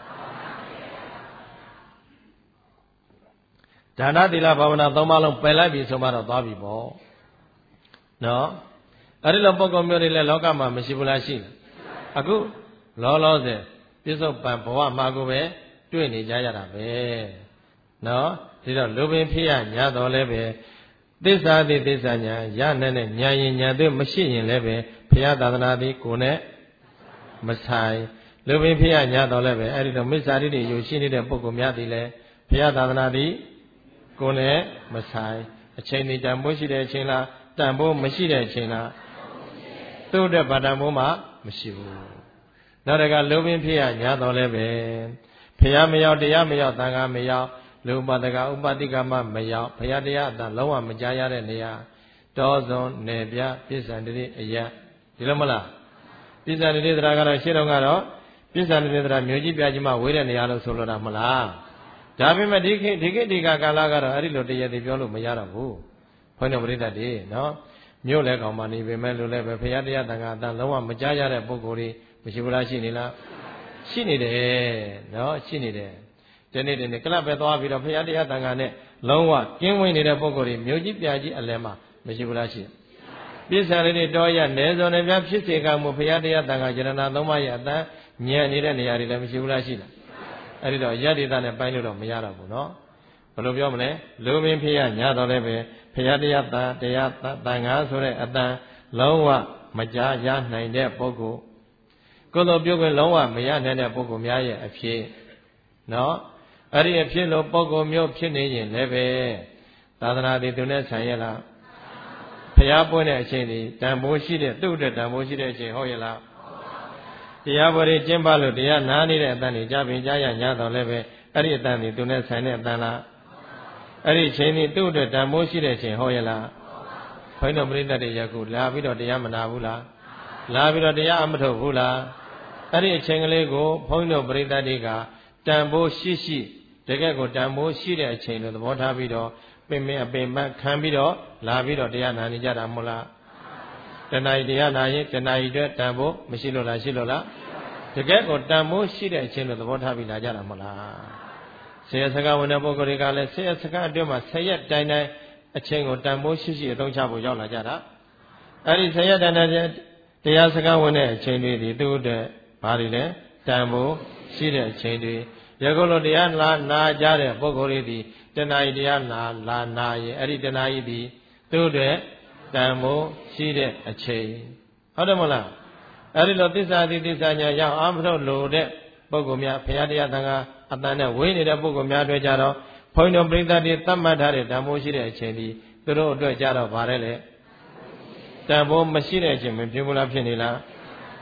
S2: ဒါနသီလဘာဝနာသုံးပါးလုံးပယ်လိုက်ပြီဆိုမှတော့သွားပြီပေါ့နော်အဲ့ဒီလိုပုဂ္ဂိုလ်မျိုးတွေလည်းလောကမှာမရှိဘူးလားရှိတယ်အခုလောလောဆယ်ပြစ္ဆုတ်ပံဘဝမှာကိုပဲတွေ့နေကြရတာပဲနော်ဒီတော့လူပင်ဖြစ်ရညာတော်လည်းပဲသစ္စာတိသစ္စာညာရနဲ့နဲ့ညာရင်ညာသိမရှိရင်လည်းပဲဘုရားသာသနာသည်ကိုယ်နဲ့မဆိုင်လူပင်ဖြစ်ရညာတော်လည်းပဲအဲ့ဒီတော့မစ္ဆာတိတွေယူရှိနေတဲ့ပုဂ္ဂိုလ်များသည်လည်းဘုရားသာသနာသည်ကိုယ်နဲ့မဆိုင်အချိန်ဒီတန်ဖိုးရှိတဲ့အချိန်လားတန်ဖိုးမရှိတဲ့အချိန်လားသူ့အတွက်ဗတန်ဖိုးမှမရှိဘူးနောက်တကလူပင်ဖြစ်ရညာတော်လည်းပဲဘုရားမရောက်တရားမရောက်သံဃာမရောက်လူပတကဥပတိကမမရောက်ဘုရားတရားအတန်လုံးဝမကြားရတဲ့နေရာတောဇွန်နေပြပြစ္ဆန္တိအယဒီလိုမလားပြစ္ဆန္တိသရာကတော့ရှင်းတော့ကတော့ပြစ္ဆန္တိသရာမြို့ကြီးပြကြီးမှဝေးတဲ့နေရာလို့ဆိုလိုတာမလားဒါပေမဲ့ဒီခေတ်ဒီခေတ်ဒီကကာလကတော့အဲ့ဒီလိုတရားတွေပြောလို့မရတော့ဘူးဘုန်းတော်ပရိသတ်တွေနော်မြို့လဲကောင်မှနေပေမဲ့လို့လည်းပဲဘုရားတရားတန်ခါအတန်လုံးဝမကြားရတဲ့ပုဂ္ဂိုလ်တွေမရှိဘူးလားရှိနေလားရှိနေတယ်နော်ရှိနေတယ်ဒီနေ့ဒီနေ့ကလပ်ပဲသွားပြီးတော့ဘုရားတရားတန်ခါနဲ့လုံးဝကင်းဝေးနေတဲ့ပုဂ္ဂိုလ်တွေမြို့ကြီးပြကြီးအလယ်မှာမရှိဘူးလားရှိပြစ္ဆာလေးတွေတော်ရနဲစုံနဲ့ပြဖြစ်စေကမှုဘုရားတရားတန်ခါယရဏသုံးပါးရဲ့အတန်ညံနေတဲ့နေရာတွေလည်းမရှိဘူးလားရှိလားအဲ့ဒီတော့ယတ္တိတနဲ့ပိုင်းလို့တော့မရတော့ဘူးနော်ဘယ်လိုပြောမလဲလူပင်ဖြစ်ရညာတော်လည်းပဲဘုရားတရားတန်တရားတန်ခါဆိုတဲ့အတန်လုံးဝမကြားရနိုင်တဲ့ပုဂ္ဂိုလ်ကိုယ်တော်ပြုခွင့်လုံးဝမရနိုင်တဲ့ပုဂ္ဂိုလ်များရဲ့အဖြစ်နော်အဲ့ဒီအဖြစ်လို့ပုဂ္ဂိုလ်မျိုးဖြစ်နေရင်လည်းပဲသာသနာ့တည်သူနဲ့ဆိုင်ရလားဘုရားပွင့်တဲ့အချိန်ဒီတန်ဖိုးရှိတဲ့သူ့အတွက်တန်ဖိုးရှိတဲ့အချိန်ဟုတ်ရဲ့လားတရားပေါ်ကျင့်ပါလို့တရားနာနေတဲ့အတန်တွေကြားပင်ကြားရညာတော်လည်းပဲအဲ့ဒီအတန်တွေသူနဲ့ဆိုင်တဲ့အတန်လားအဲ့ဒီချိန်ဒီသူ့အတွက်တန်ဖိုးရှိတဲ့အချိန်ဟုတ်ရဲ့လားဘုန်းတော်ပရိသတ်တွေယခုလာပြီးတော့တရားမနာဘူးလားလာပြီးတော့တရားအမထုတ်ဘူးလားအဲ့ဒီအချိန်ကလေးကိုဘုန်းတော်ပရိသတ်တွေကတန်ဖိုးရှိရှိတကယ်ကိုတန်ဖိုးရှိတဲ့အချိန်လို့သဘောထားပြီးတော့ပင်ပင်အပင်ပန်းခံပြီးတော့လာပြီးတော့တရားနာနေကြတာမဟုတ်လားတဏှာကြီးတရားနာရင်တဏှာကြီးအတွက်တန်ဖိုးမရှိလို့လားရှိလို့လားတကယ်ကိုတန်ဖိုးရှိတဲ့အချိန်လို့သဘောထားပြီးလာကြတာမဟုတ်လားဆရာစကားဝင်တဲ့ပုဂ္ဂိုလ်တွေကလည်းဆရာစကားအတွင်းမှာဆယ်ရက်တိုင်တိုင်အချိန်ကိုတန်ဖိုးရှိရှိအသုံးချဖို့ရောက်လာကြတာအဲ့ဒီဆယ်ရက်တိုင်တိုင်တရားစကားဝင်တဲ့အချိန်တွေဒီသူ့အတွက်ဘာတွေလဲတန်ဖိုးရှိတဲ့အချိန်တွေယခုလိုတရားလာနာကြတဲ့ပုဂ္ဂိုလ်တွေဒီတဏှာကြီးတရားနာလာနာရင်အဲ့ဒီတဏှာကြီးဒီသူ့အတွက်တန်ဖိုးရှိတဲ့အချိန်ဟုတ်တယ်မလားအဲ့ဒီလိုသစ္စာတိသစ္စာညာရောက်အာမထုတ်လို့တဲ့ပုဂ္ဂိုလ်များဘုရားတရားသံဃာအတန်နဲ့ဝေးနေတဲ့ပုဂ္ဂိုလ်များတွေကြတော့ဘုန်းတော်ပရိသတ်တွေသတ်မှတ်ထားတဲ့တန်ဖိုးရှိတဲ့အချိန်ဒီသူတို့အတွက်ကြတော့ဗါတယ်လေတန်ဖိုးမရှိတဲ့အချိန်မဖြစ်ဘူးလားဖြစ်နေလား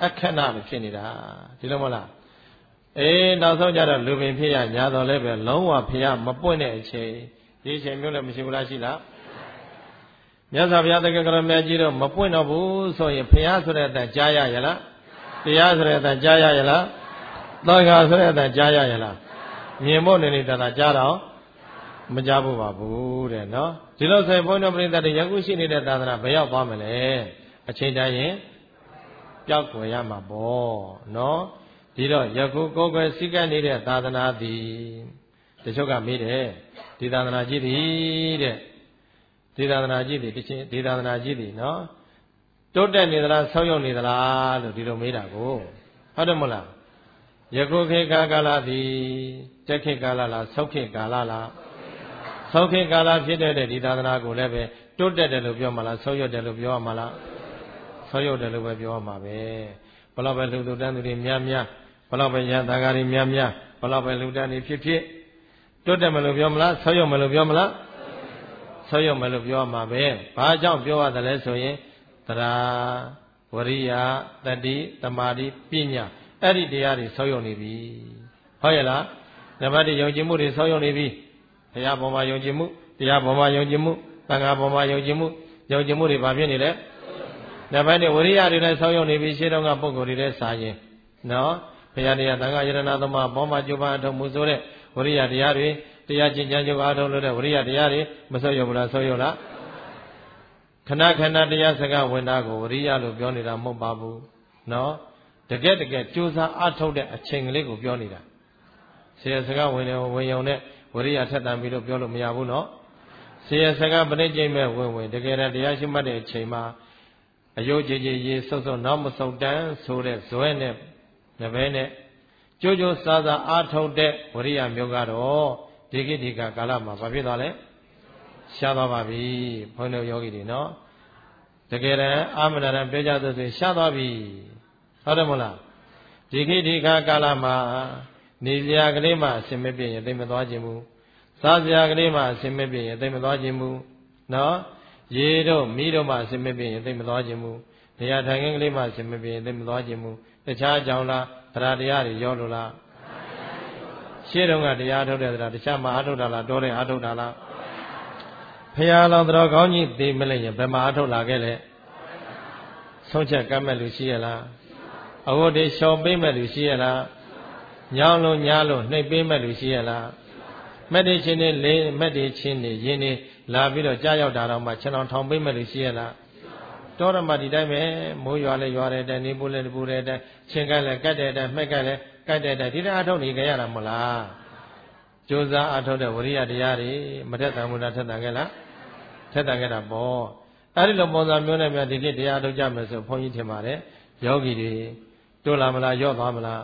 S2: အခဏလို့ဖြစ်နေတာဒီလိုမဟုတ်လားအေးနောက်ဆုံးကြတော့လူပင်ဖြစ်ရညာတော်လည်းပဲလုံးဝဖျားမပွင့်တဲ့အချိန်ဒီအချိန်မျိုးလည်းမရှိဘူးလားရှိလားမြတ်စွာဘုရားတကယ်ကြမြတ်ကြီးတော့မပွင့်တော့ဘူးဆိုရင်ဖျားဆိုတဲ့အတန်ကြားရရလားတရားဆိုတဲ့အတန်ကြားရရလားသောကဆိုတဲ့အတန်ကြားရရလားမြင်ဖို့နေနေတာသာကြားတော့မကြားဖို့ပါဘူးတဲ့နော်ဒီလိုဆိုရင်ဘုန်းတော်ပရိသတ်တွေယခုရှိနေတဲ့သာသနာဘယ်ရောက်သွားမလဲအချိန်တိုင်းရင်ပျောက်ကွယ်ရမှာပေါ့နော်ဒီတော့ယခုကိုယ်ကွယ်စည်းကပ်နေတဲ့သာသနာသည်တချို့ကမေးတယ်ဒီသာသနာကြီးသည်တဲ့ဒီသာသနာကြီးသည်တချင်းဒီသာသနာကြီးသည်နော်တိုးတက်နေသလားဆောက်ရောက်နေသလားလို့ဒီလိုမေးတာကိုဟုတ်တယ်မဟုတ်လားယခုခေတ်ကာလသည်တက်ခေတ်ကာလလားဆောက်ခေတ်ကာလလားဆောက်ခေတ်ကာလဖြစ်တဲ့ဒီသာသနာကိုလည်းပဲတိုးတက်တယ်လို့ပြောမှလားဆောက်ရောက်တယ်လို့ပြောမှလားဆောက်ရောက်တယ်လို့ပဲပြောမှာပဲဘလောက်ပဲလူသူတန်းသူတွေများများဘလောက်ပဲရန်တာကားတွေများများဘလောက်ပဲလူတန်းတွေဖြစ်ဖြစ်တိုးတက်မယ်လို့ပြောမလားဆောက်ရောက်မယ်လို့ပြောမလားဆောက်ရောက်မယ်လို့ပြောမှာပဲဘာကြောင့်ပြောရတယ်လဲဆိုရင်တရားဝရိယတတိတမာတိပညာအဲ့ဒီတရားတွေဆောက်ရောက်နေပြီဟုတ်ရဲ့လားနံပါတ်တစ်ယုံကြည်မှုတွေဆောက်ရောက်နေပြီဘုရားပေါ်မှာယုံကြည်မှုတရားပေါ်မှာယုံကြည်မှုသံဃာပေါ်မှာယုံကြည်မှုယုံကြည်မှုတွေဘာဖြစ်နေလဲနံပါတ်တစ်ဝရိယတွေလည်းဆောက်ရောက်နေပြီရှင်းတော့ကပုဂ္ဂိုလ်တွေလည်းစာရင်နော်ဘုရားတရားသံဃာယရဏသမဘောမှာကျုပ်ပါအထုံးမှုဆိုတဲ့ဝရိယတရားတွေတရားကျင့်ကြံကြုပ်အားထုတ်လို့တဲ့ဝရိယတရားတွေမဆောက်ရောက်ဘူးလားဆောက်ရောက်လားခဏခဏတရားစကားဝင်တာကိုဝရိယလို့ပြောနေတာမဟုတ်ပါဘူးနော်တကယ်တကယ်ကြိုးစားအားထုတ်တဲ့အချိန်ကလေးကိုပြောနေတာဆရာစကားဝင်တယ်ဝင်ရုံနဲ့ဝရိယထက်တန်ပြီးတော့ပြောလို့မရဘူးနော်ဆရာစကားပဋိကျိမဲ့ဝင်ဝင်တကယ်တရားရှိမှတ်တဲ့အချိန်မှာအယုတ်ကြည်ကြည်ရေဆုပ်ဆုပ်နောက်မဆုပ်တန်းဆိုတဲ့ဇွဲနဲ့နဘဲနဲ့ကြိုးကြိုးစားစားအားထုတ်တဲ့ဝရိယမျိုးကတော့ဒီကိဒီကကာလမှာဘာဖြစ်သွားလဲရှားသွားပါပြီဘုန်းတော်ယောဂီတွေနော်တကယ်တမ်းအာမနာရံပြောကြသဆိုရှားသွားပြီဟုတ်တယ်မဟုတ်လားဒီကိဒီကကာလမှာနေစရာကလေးမှအစင်မပြည့်ရင်သိမသွားခြင်းဘူးစားစရာကလေးမှအစင်မပြည့်ရင်သိမသွားခြင်းဘူးနော်ရေတို့မီးတို့မှအစင်မပြည့်ရင်သိမသွားခြင်းဘူးတရားထိုင်ခင်းကလေးမှအစင်မပြည့်ရင်သိမသွားခြင်းဘူးတခြားကြောင့်လားတရားတရားတွေရောလို့လားရှင်းတော့ကတရားထုတ်တဲ့တရားတခြားမှာအထုတ်တာလားတောတဲ့အာထုတ်တာလားဖရာလောင်တော်ကောင်းကြီးသိမလဲရင်ဘယ်မှာအထုတ်လာခဲ့လဲဆုံးချက်ကမ်းမဲ့လူရှိရလားအဝတ်တွေရှောင်ပေးမဲ့လူရှိရလားညောင်းလို့ညားလို့နှိပ်ပေးမဲ့လူရှိရလားမက်တေချင်းနေလေးမက်တေချင်းနေရင်းနေလာပြီးတော့ကြားရောက်တာတော့မှခြံအောင်ထောင်ပေးမဲ့လူရှိရလားတောရမဒီတိုင်းပဲမိုးရွာလဲရွာတဲ့တိုင်နေပူလဲပူတဲ့တိုင်ချင်းကလည်းကတ်တဲ့တိုင်မှက်ကလည်းကတ်တဲ့တိုင်ဒီတိုင်းအထုတ်နေကြရတာမလားကြိုးစားအထုတ်တဲ့ဝရိယတရားတွေမထက်တန်ဘူးလားထက်တန်ခဲ့လားထက်တန်ခဲ့တာပေါ့အဲ့ဒီလိုပုံစံမျိုးနဲ့များဒီကိတရားထုတ်ကြမယ်ဆိုဘုန်းကြီးထင်ပါတယ်ယောဂီတွေတိုးလာမလားရော့သွားမလား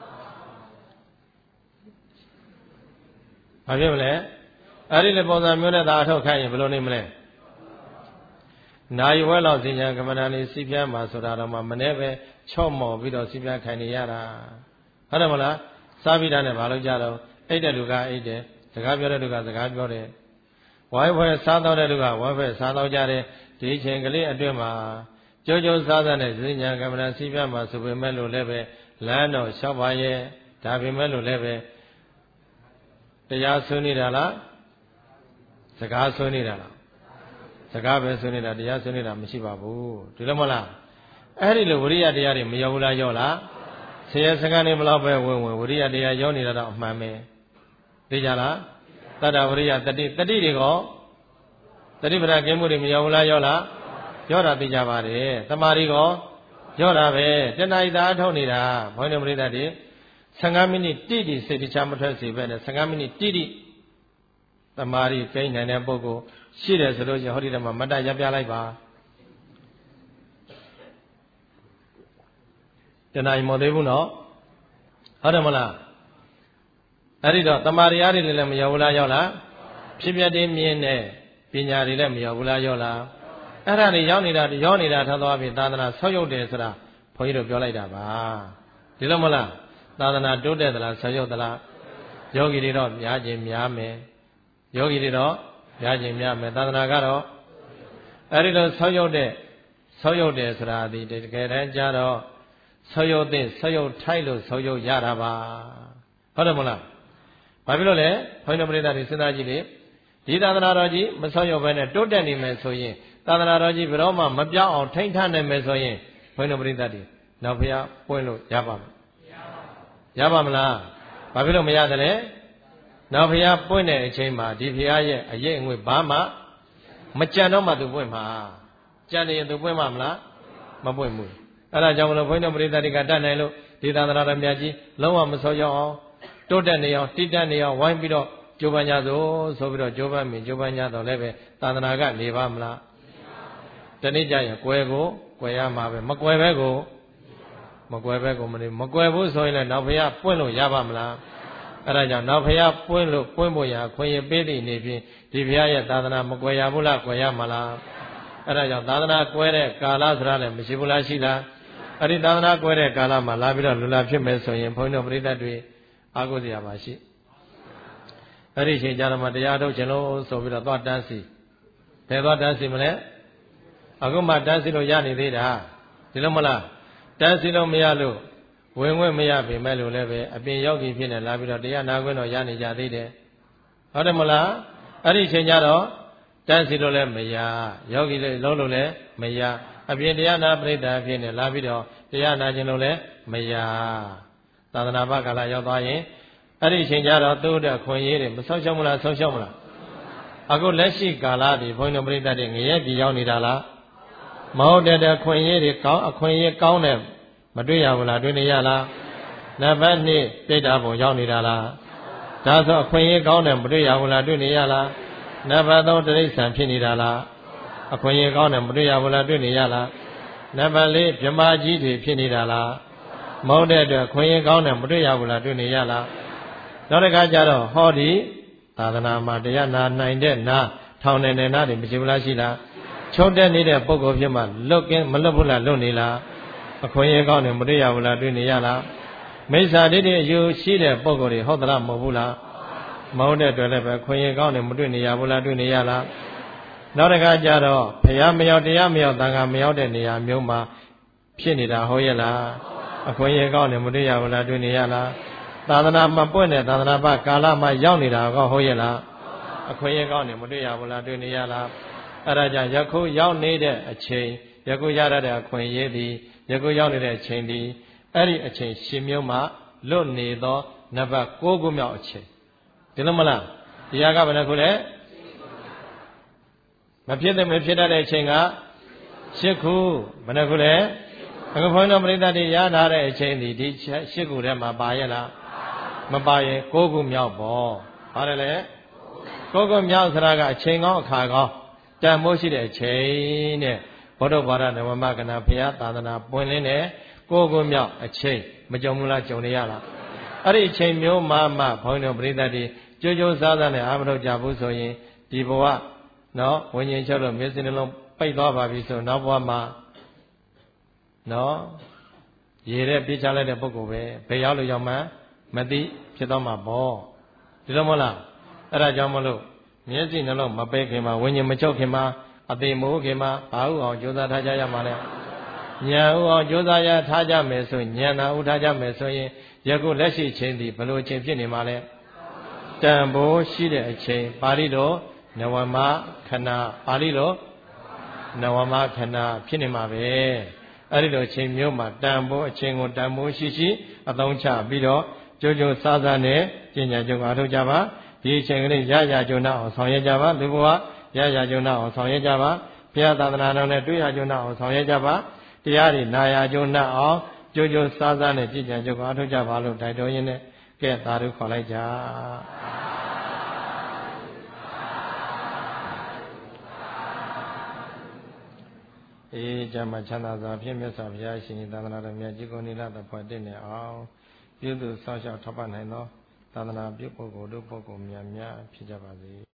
S2: ဘာဖြစ်မလဲအဲ့ဒီလိုပုံစံမျိုးနဲ့သာအထုတ်ခိုင်းရင်ဘယ်လိုနေမလဲနာယဝဲလောက်စင်ညာကမ္မဋ္ဌာန်းလေးစီးပြန်းမှာဆိုတာတော့မှမနေ့ပဲချော့မော်ပြီးတော့စီးပြန်းခိုင်းနေရတာဟုတ်တယ်မလားစားပြီးတာနဲ့ဘာလို့ကြတော့အိတ်တဲ့လူကအိတ်တယ်စကားပြောတဲ့လူကစကားပြောတယ်ဝိုင်းဝဲစားတော့တဲ့လူကဝိုင်းဝဲစားတော့ကြတယ်ဒီချိန်ကလေးအတွင်းမှာကြိုးကြိုးစားစားနဲ့စင်ညာကမ္မဋ္ဌာန်းစီးပြန်းမှာဆိုပေမဲ့လို့လည်းပဲလမ်းတော့လျှောက်ပါရဲ့ဒါပေမဲ့လို့လည်းပဲတရားဆွေးနေတာလားစကားဆွေးနေတာလားစကားပဲဆွေးနေတာတရားဆွေးနေတာမရှိပါဘူးဒီလိုမဟုတ်လားအဲ့ဒီလိုဝရိယတရားတွေမရောက်ဘူးလားရောက်လားဆရာစကားနေမလောက်ပဲဝင်ဝင်ဝရိယတရားရောက်နေတာတော့အမှန်ပဲသိကြလားတတ္တဝရိယတတိတတိတွေကောတတိပဒကင်းမှုတွေမရောက်ဘူးလားရောက်လားရောက်တာသိကြပါတယ်တမာရီကောရောက်တာပဲတဏှာဤသာအထုတ်နေတာဘုန်းတော်ပရိသတ်တွေဆယ်ငါးမိနစ်တိတိစိတ်တခြားမထွက်စေပဲနဲ့ဆယ်ငါးမိနစ်တိတိတမာရီကိန်းနိုင်တဲ့ပုဂ္ဂိုလ်ရှိတယ်ဆိုလို့ရှိရင်ဟောဒီတမှာမတ္တရပ်ပြလိုက်ပါတဏှာမသေးဘူးနော်ဟုတ်တယ်မလားအဲ့ဒီတော့တမာရီအားတွေလည်းမရောက်ဘူးလားရောက်လားဖြစ်ပြတဲ့မြင်တဲ့ပညာတွေလည်းမရောက်ဘူးလားရောက်လားအဲ့ဒါတွေရောက်နေတာရောက်နေတာထားသွားပြီသာသနာဆောက်ရုပ်တယ်ဆိုတာဘုန်းကြီးတို့ပြောလိုက်တာပါဒီလိုမလားသာသနာတိုးတက်သလားဆောက်ရုပ်သလားယောဂီတွေတော့များခြင်းများမယ်ယောဂီတွေတော့များခြင်းများမယ်သာသနာကတော့အဲ့ဒီလိုဆောက်ရုပ်တဲ့ဆောက်ရုပ်တယ်ဆိုတာဒီတကယ်တမ်းကျတော့ဆောက်ရုပ်တဲ့ဆောက်ရုပ်ထိုက်လို့ဆောက်ရုပ်ရတာပါဟုတ်တယ်မလားဘာဖြစ်လို့လဲဘုန်းတော်ပရိသတ်တွေစဉ်းစားကြည့်လေဒီသာသနာတော်ကြီးမဆောက်ရုပ်ပဲနဲ့တိုးတက်နေမယ်ဆိုရင်သာသနာတော်ကြီးဘယ်တော့မှမပြောင်းအောင်ထိန်းထားနိုင်မယ်ဆိုရင်ဘုန်းတော်ပရိသတ်တွေနောက်ဖျားပွင့်လို့ရပါမလားရပါမလားဘာဖြစ်လို့မရတယ်လဲနောက်ဖျားပွင့်တဲ့အချိန်မှာဒီဖျားရဲ့အရေးအငွေဘာမှမကြံတော့မှသူပွင့်မှာကြံနေရင်သူပွင့်မှာမလားမပွင့်ဘူးအဲ့ဒါကြောင့်မလို့ဘုန်းတော်ပရိသတ်တွေကတတ်နိုင်လို့ဒီသာသနာတော်မြတ်ကြီးလုံးဝမဆောက်ရအောင်တိုးတက်နေအောင်တိတက်နေအောင်ဝိုင်းပြီးတော့ကြိုးပမ်းကြစို့ဆိုပြီးတော့ကြိုးပမ်းမြင်ကြိုးပမ်းကြတော့လည်းပဲသာသနာကနေပါမလားတနေ့ကျရင်ကွယ်ကိုကွယ်ရမှာပဲမကွယ်ပဲကိုမကွယ်ပဲကိုမနေမကွယ်ဘူးဆိုရင်လည်းနောက်ဖျားပွင့်လို့ရပါမလားအဲ့ဒါကြောင့်နောက်ဖျားပွင့်လို့ပွင့်ဖို့ရာခွင့်ရပေးသည့်နေဖြင့်ဒီဘုရားရဲ့သာသနာမကွယ်ရဘူးလားကွယ်ရမှာလားအဲ့ဒါကြောင့်သာသနာကွယ်တဲ့ကာလဆိုတာလည်းမရှိဘူးလားရှိလားအဲ့ဒီသာသနာကွယ်တဲ့ကာလမှာလာပြီးတော့လူလာဖြစ်မယ်ဆိုရင်ဘုန်းတော်ပရိသတ်တွေအားကိုးစရာပါရှိအဲ့ဒီအချိန်ကျတော့မှတရားထုတ်ခြင်းလို့ဆိုပြီးတော့သွားတန်းစီဘယ်သွားတန်းစီမလဲအခုမှတန်းစီလို့ရနေသေးတာဒီလိုမလားတန်းစီလို့မရလို့ဝင်ဝင်မရပေမဲ့လို့လည်းပဲအပြင်ယောဂီဖြစ်နေလာပြီးတော့တရားနာခွင့်တော့ရနေကြသေးတယ်ဟုတ်တယ်မလားအဲ့ဒီအချိန်ကျတော့တန်းစီလို့လည်းမရယောဂီတွေလုံးလို့လည်းမရအပြင်တရားနာပရိသတ်ဖြစ်နေလာပြီးတော့တရားနာခြင်းလို့လည်းမရသာသနာ့ဘကာလရောက်သွားရင်အဲ့ဒီအချိန်ကျတော့သူ့တဲ့ခွင့်ရေးတွေမဆောက်ရှောက်မလားဆောက်ရှောက်မလားအခုလက်ရှိကာလဒီဘုန်းတော်ပရိသတ်တွေငရဲပြည်ရောက်နေတာလားမဟုတ်တဲ့ခွင့်ရေးတွေကောင်းအခွင့်ရေးကောင်းတယ်မတွေ့ရဘူးလားတွေ့နေရလားနံပါတ်နှစ်ပြိတ္တာဘုံရောက်နေတာလားဒါဆိုအခွင့်ရေးကောင်းတယ်မတွေ့ရဘူးလားတွေ့နေရလားနံပါတ်သုံးတိရစ္ဆာန်ဖြစ်နေတာလားအခွင့်ရေးကောင်းတယ်မတွေ့ရဘူးလားတွေ့နေရလားနံပါတ်လေးဗြဟ္မာကြီးတွေဖြစ်နေတာလားမဟုတ်တဲ့အတွက်ခွင့်ရေးကောင်းတယ်မတွေ့ရဘူးလားတွေ့နေရလားနောက်တစ်ခါကျတော့ဟောဒီသာသနာမှာတရားနာနိုင်တဲ့နာထောင်နေတဲ့နာတွေမရှိဘူးလားရှိလားချုပ်တဲ့နေတဲ့ပုဂ္ဂိုလ်ဖြစ်မှလွတ်ကင်းမလွတ်ဘူးလားလွတ်နေလားအခွင့်အရေးကောင်းတယ်မတွေ့ရဘူးလားတွေ့နေရလားမိစ္ဆာဒိဋ္ဌိအယူရှိတဲ့ပုဂ္ဂိုလ်တွေဟုတ်သလားမဟုတ်ဘူးလားမဟုတ်တဲ့အတွက်လည်းပဲခွင့်ရကောင်းတယ်မတွေ့နေရဘူးလားတွေ့နေရလားနောက်တစ်ခါကျတော့ဘုရားမရောက်တရားမရောက်သံဃာမရောက်တဲ့နေရာမျိုးမှာဖြစ်နေတာဟုတ်ရဲ့လားအခွင့်အရေးကောင်းတယ်မတွေ့ရဘူးလားတွေ့နေရလားသာသနာမှာပွင့်တဲ့သာသနာ့ဘကာလမှာရောက်နေတာကဟုတ်ရဲ့လားအခွင့်အရေးကောင်းတယ်မတွေ့ရဘူးလားတွေ့နေရလားအဲ့ဒါကြောင့်ယခုရောက်နေတဲ့အချိန်ယခုရရတဲ့အခွင့်အရေးဒီယခုရောက်နေတဲ့အချိန်ဒီအဲ့ဒီအချိန်ရှင်မျိုးမှာလွတ်နေသောနံပါတ်၉ခုမြောက်အချိန်ဒီလိုမလားတရားကဘယ်နှခုလဲမဖြစ်တဲ့မဖြစ်တတ်တဲ့အချိန်က၈ခုဘယ်နှခုလဲအခုဘုန်းတော်ပရိသတ်တွေရထားတဲ့အချိန်ဒီဒီ၈ခုထဲမှာပါရဲ့လားမပါရင်၉ခုမြောက်ပေါ့ဟုတ်တယ်လေ၉ခုမြောက်ဆိုတာကအချိန်ကောင်းအခါကောင်းတန်မိုးရှိတဲ့အချိန်တဲ့ဘုဒ္ဓဘာသာနဝမကဏဘုရားသာသနာပွင့်လင်းတဲ့ကိုယ်ကိုမြောက်အချိန်မကြုံဘူးလားကြုံနေရလားအဲ့ဒီအချိန်မျိုးမှမှဘုန်းတော်ပရိသတ်တွေကြိုးကြိုးစားစားနဲ့အာမထုတ်ကြဘူးဆိုရင်ဒီဘဝနော်ဝิญဉ်ချုပ်လို့မျက်စိနှလုံးပိတ်သွားပါပြီဆိုနောက်ဘဝမှာနော်ရေတဲ့ပြချလိုက်တဲ့ပုဂ္ဂိုလ်ပဲဘယ်ရောက်လို့ရောက်မှမသိဖြစ်တော့မှာပေါ့ဒီလိုမဟုတ်လားအဲ့ဒါကြောင့်မလို့မျက်စိနှလုံးမပိတ်ခင်မှာဝิญဉ်မချုပ်ခင်မှာအသေးမိုးခင်မှာဘာဟုအောင်ကြိုးစားထားကြရမှာလဲဉာဏ်ဥအောင်ကြိုးစားရထားကြမယ်ဆိုဉာဏ်နာဥထားကြမယ်ဆိုရင်ယခုလက်ရှိချိန်ဒီဘယ်လိုအချိန်ဖြစ်နေမှာလဲတန်ဖိုးရှိတဲ့အချိန်ပါဠိတော်နဝမခဏပါဠိတော်နဝမခဏဖြစ်နေမှာပဲအဲ့ဒီလိုအချိန်မျိုးမှာတန်ဖိုးအချိန်ကိုတန်ဖိုးရှိရှိအသုံးချပြီးတော့ကြိုးကြိုးစားစားနဲ့ပညာကြုံအားထုတ်ကြပါဒီအချိန်ကလေးရရကြုံအောင်ဆောင်ရွက်ကြပါလူဘဝရရကြုံအောင်ဆောင်ရွက်ကြပါဘုရားသာသနာတော်နဲ့တွေ့ရကြုံအောင်ဆောင်ရွက်ကြပါတရားတွေနာရကြုံအောင်ကြိုးကြိုးစားစားနဲ့ပညာကြုံအားထုတ်ကြပါလို့တိုက်တော်ရင်းနဲ့ကဲသာဓုခေါ်လိုက်ကြအေးကြမှာချမ်းသာစွာဖြင့်မြတ်စွာဘုရားရှင်သာသနာတော်မြတ်ကြီးကိုနိလတဖွဲ့တည်နေအောင်ပြုသူဆောက်ရှောက်ထောက်ပံ့နိုင်သောသာသနာပြုပုဂ္ဂိုလ်တို့ပုဂ္ဂိုလ်များများဖြစ်ကြပါစေ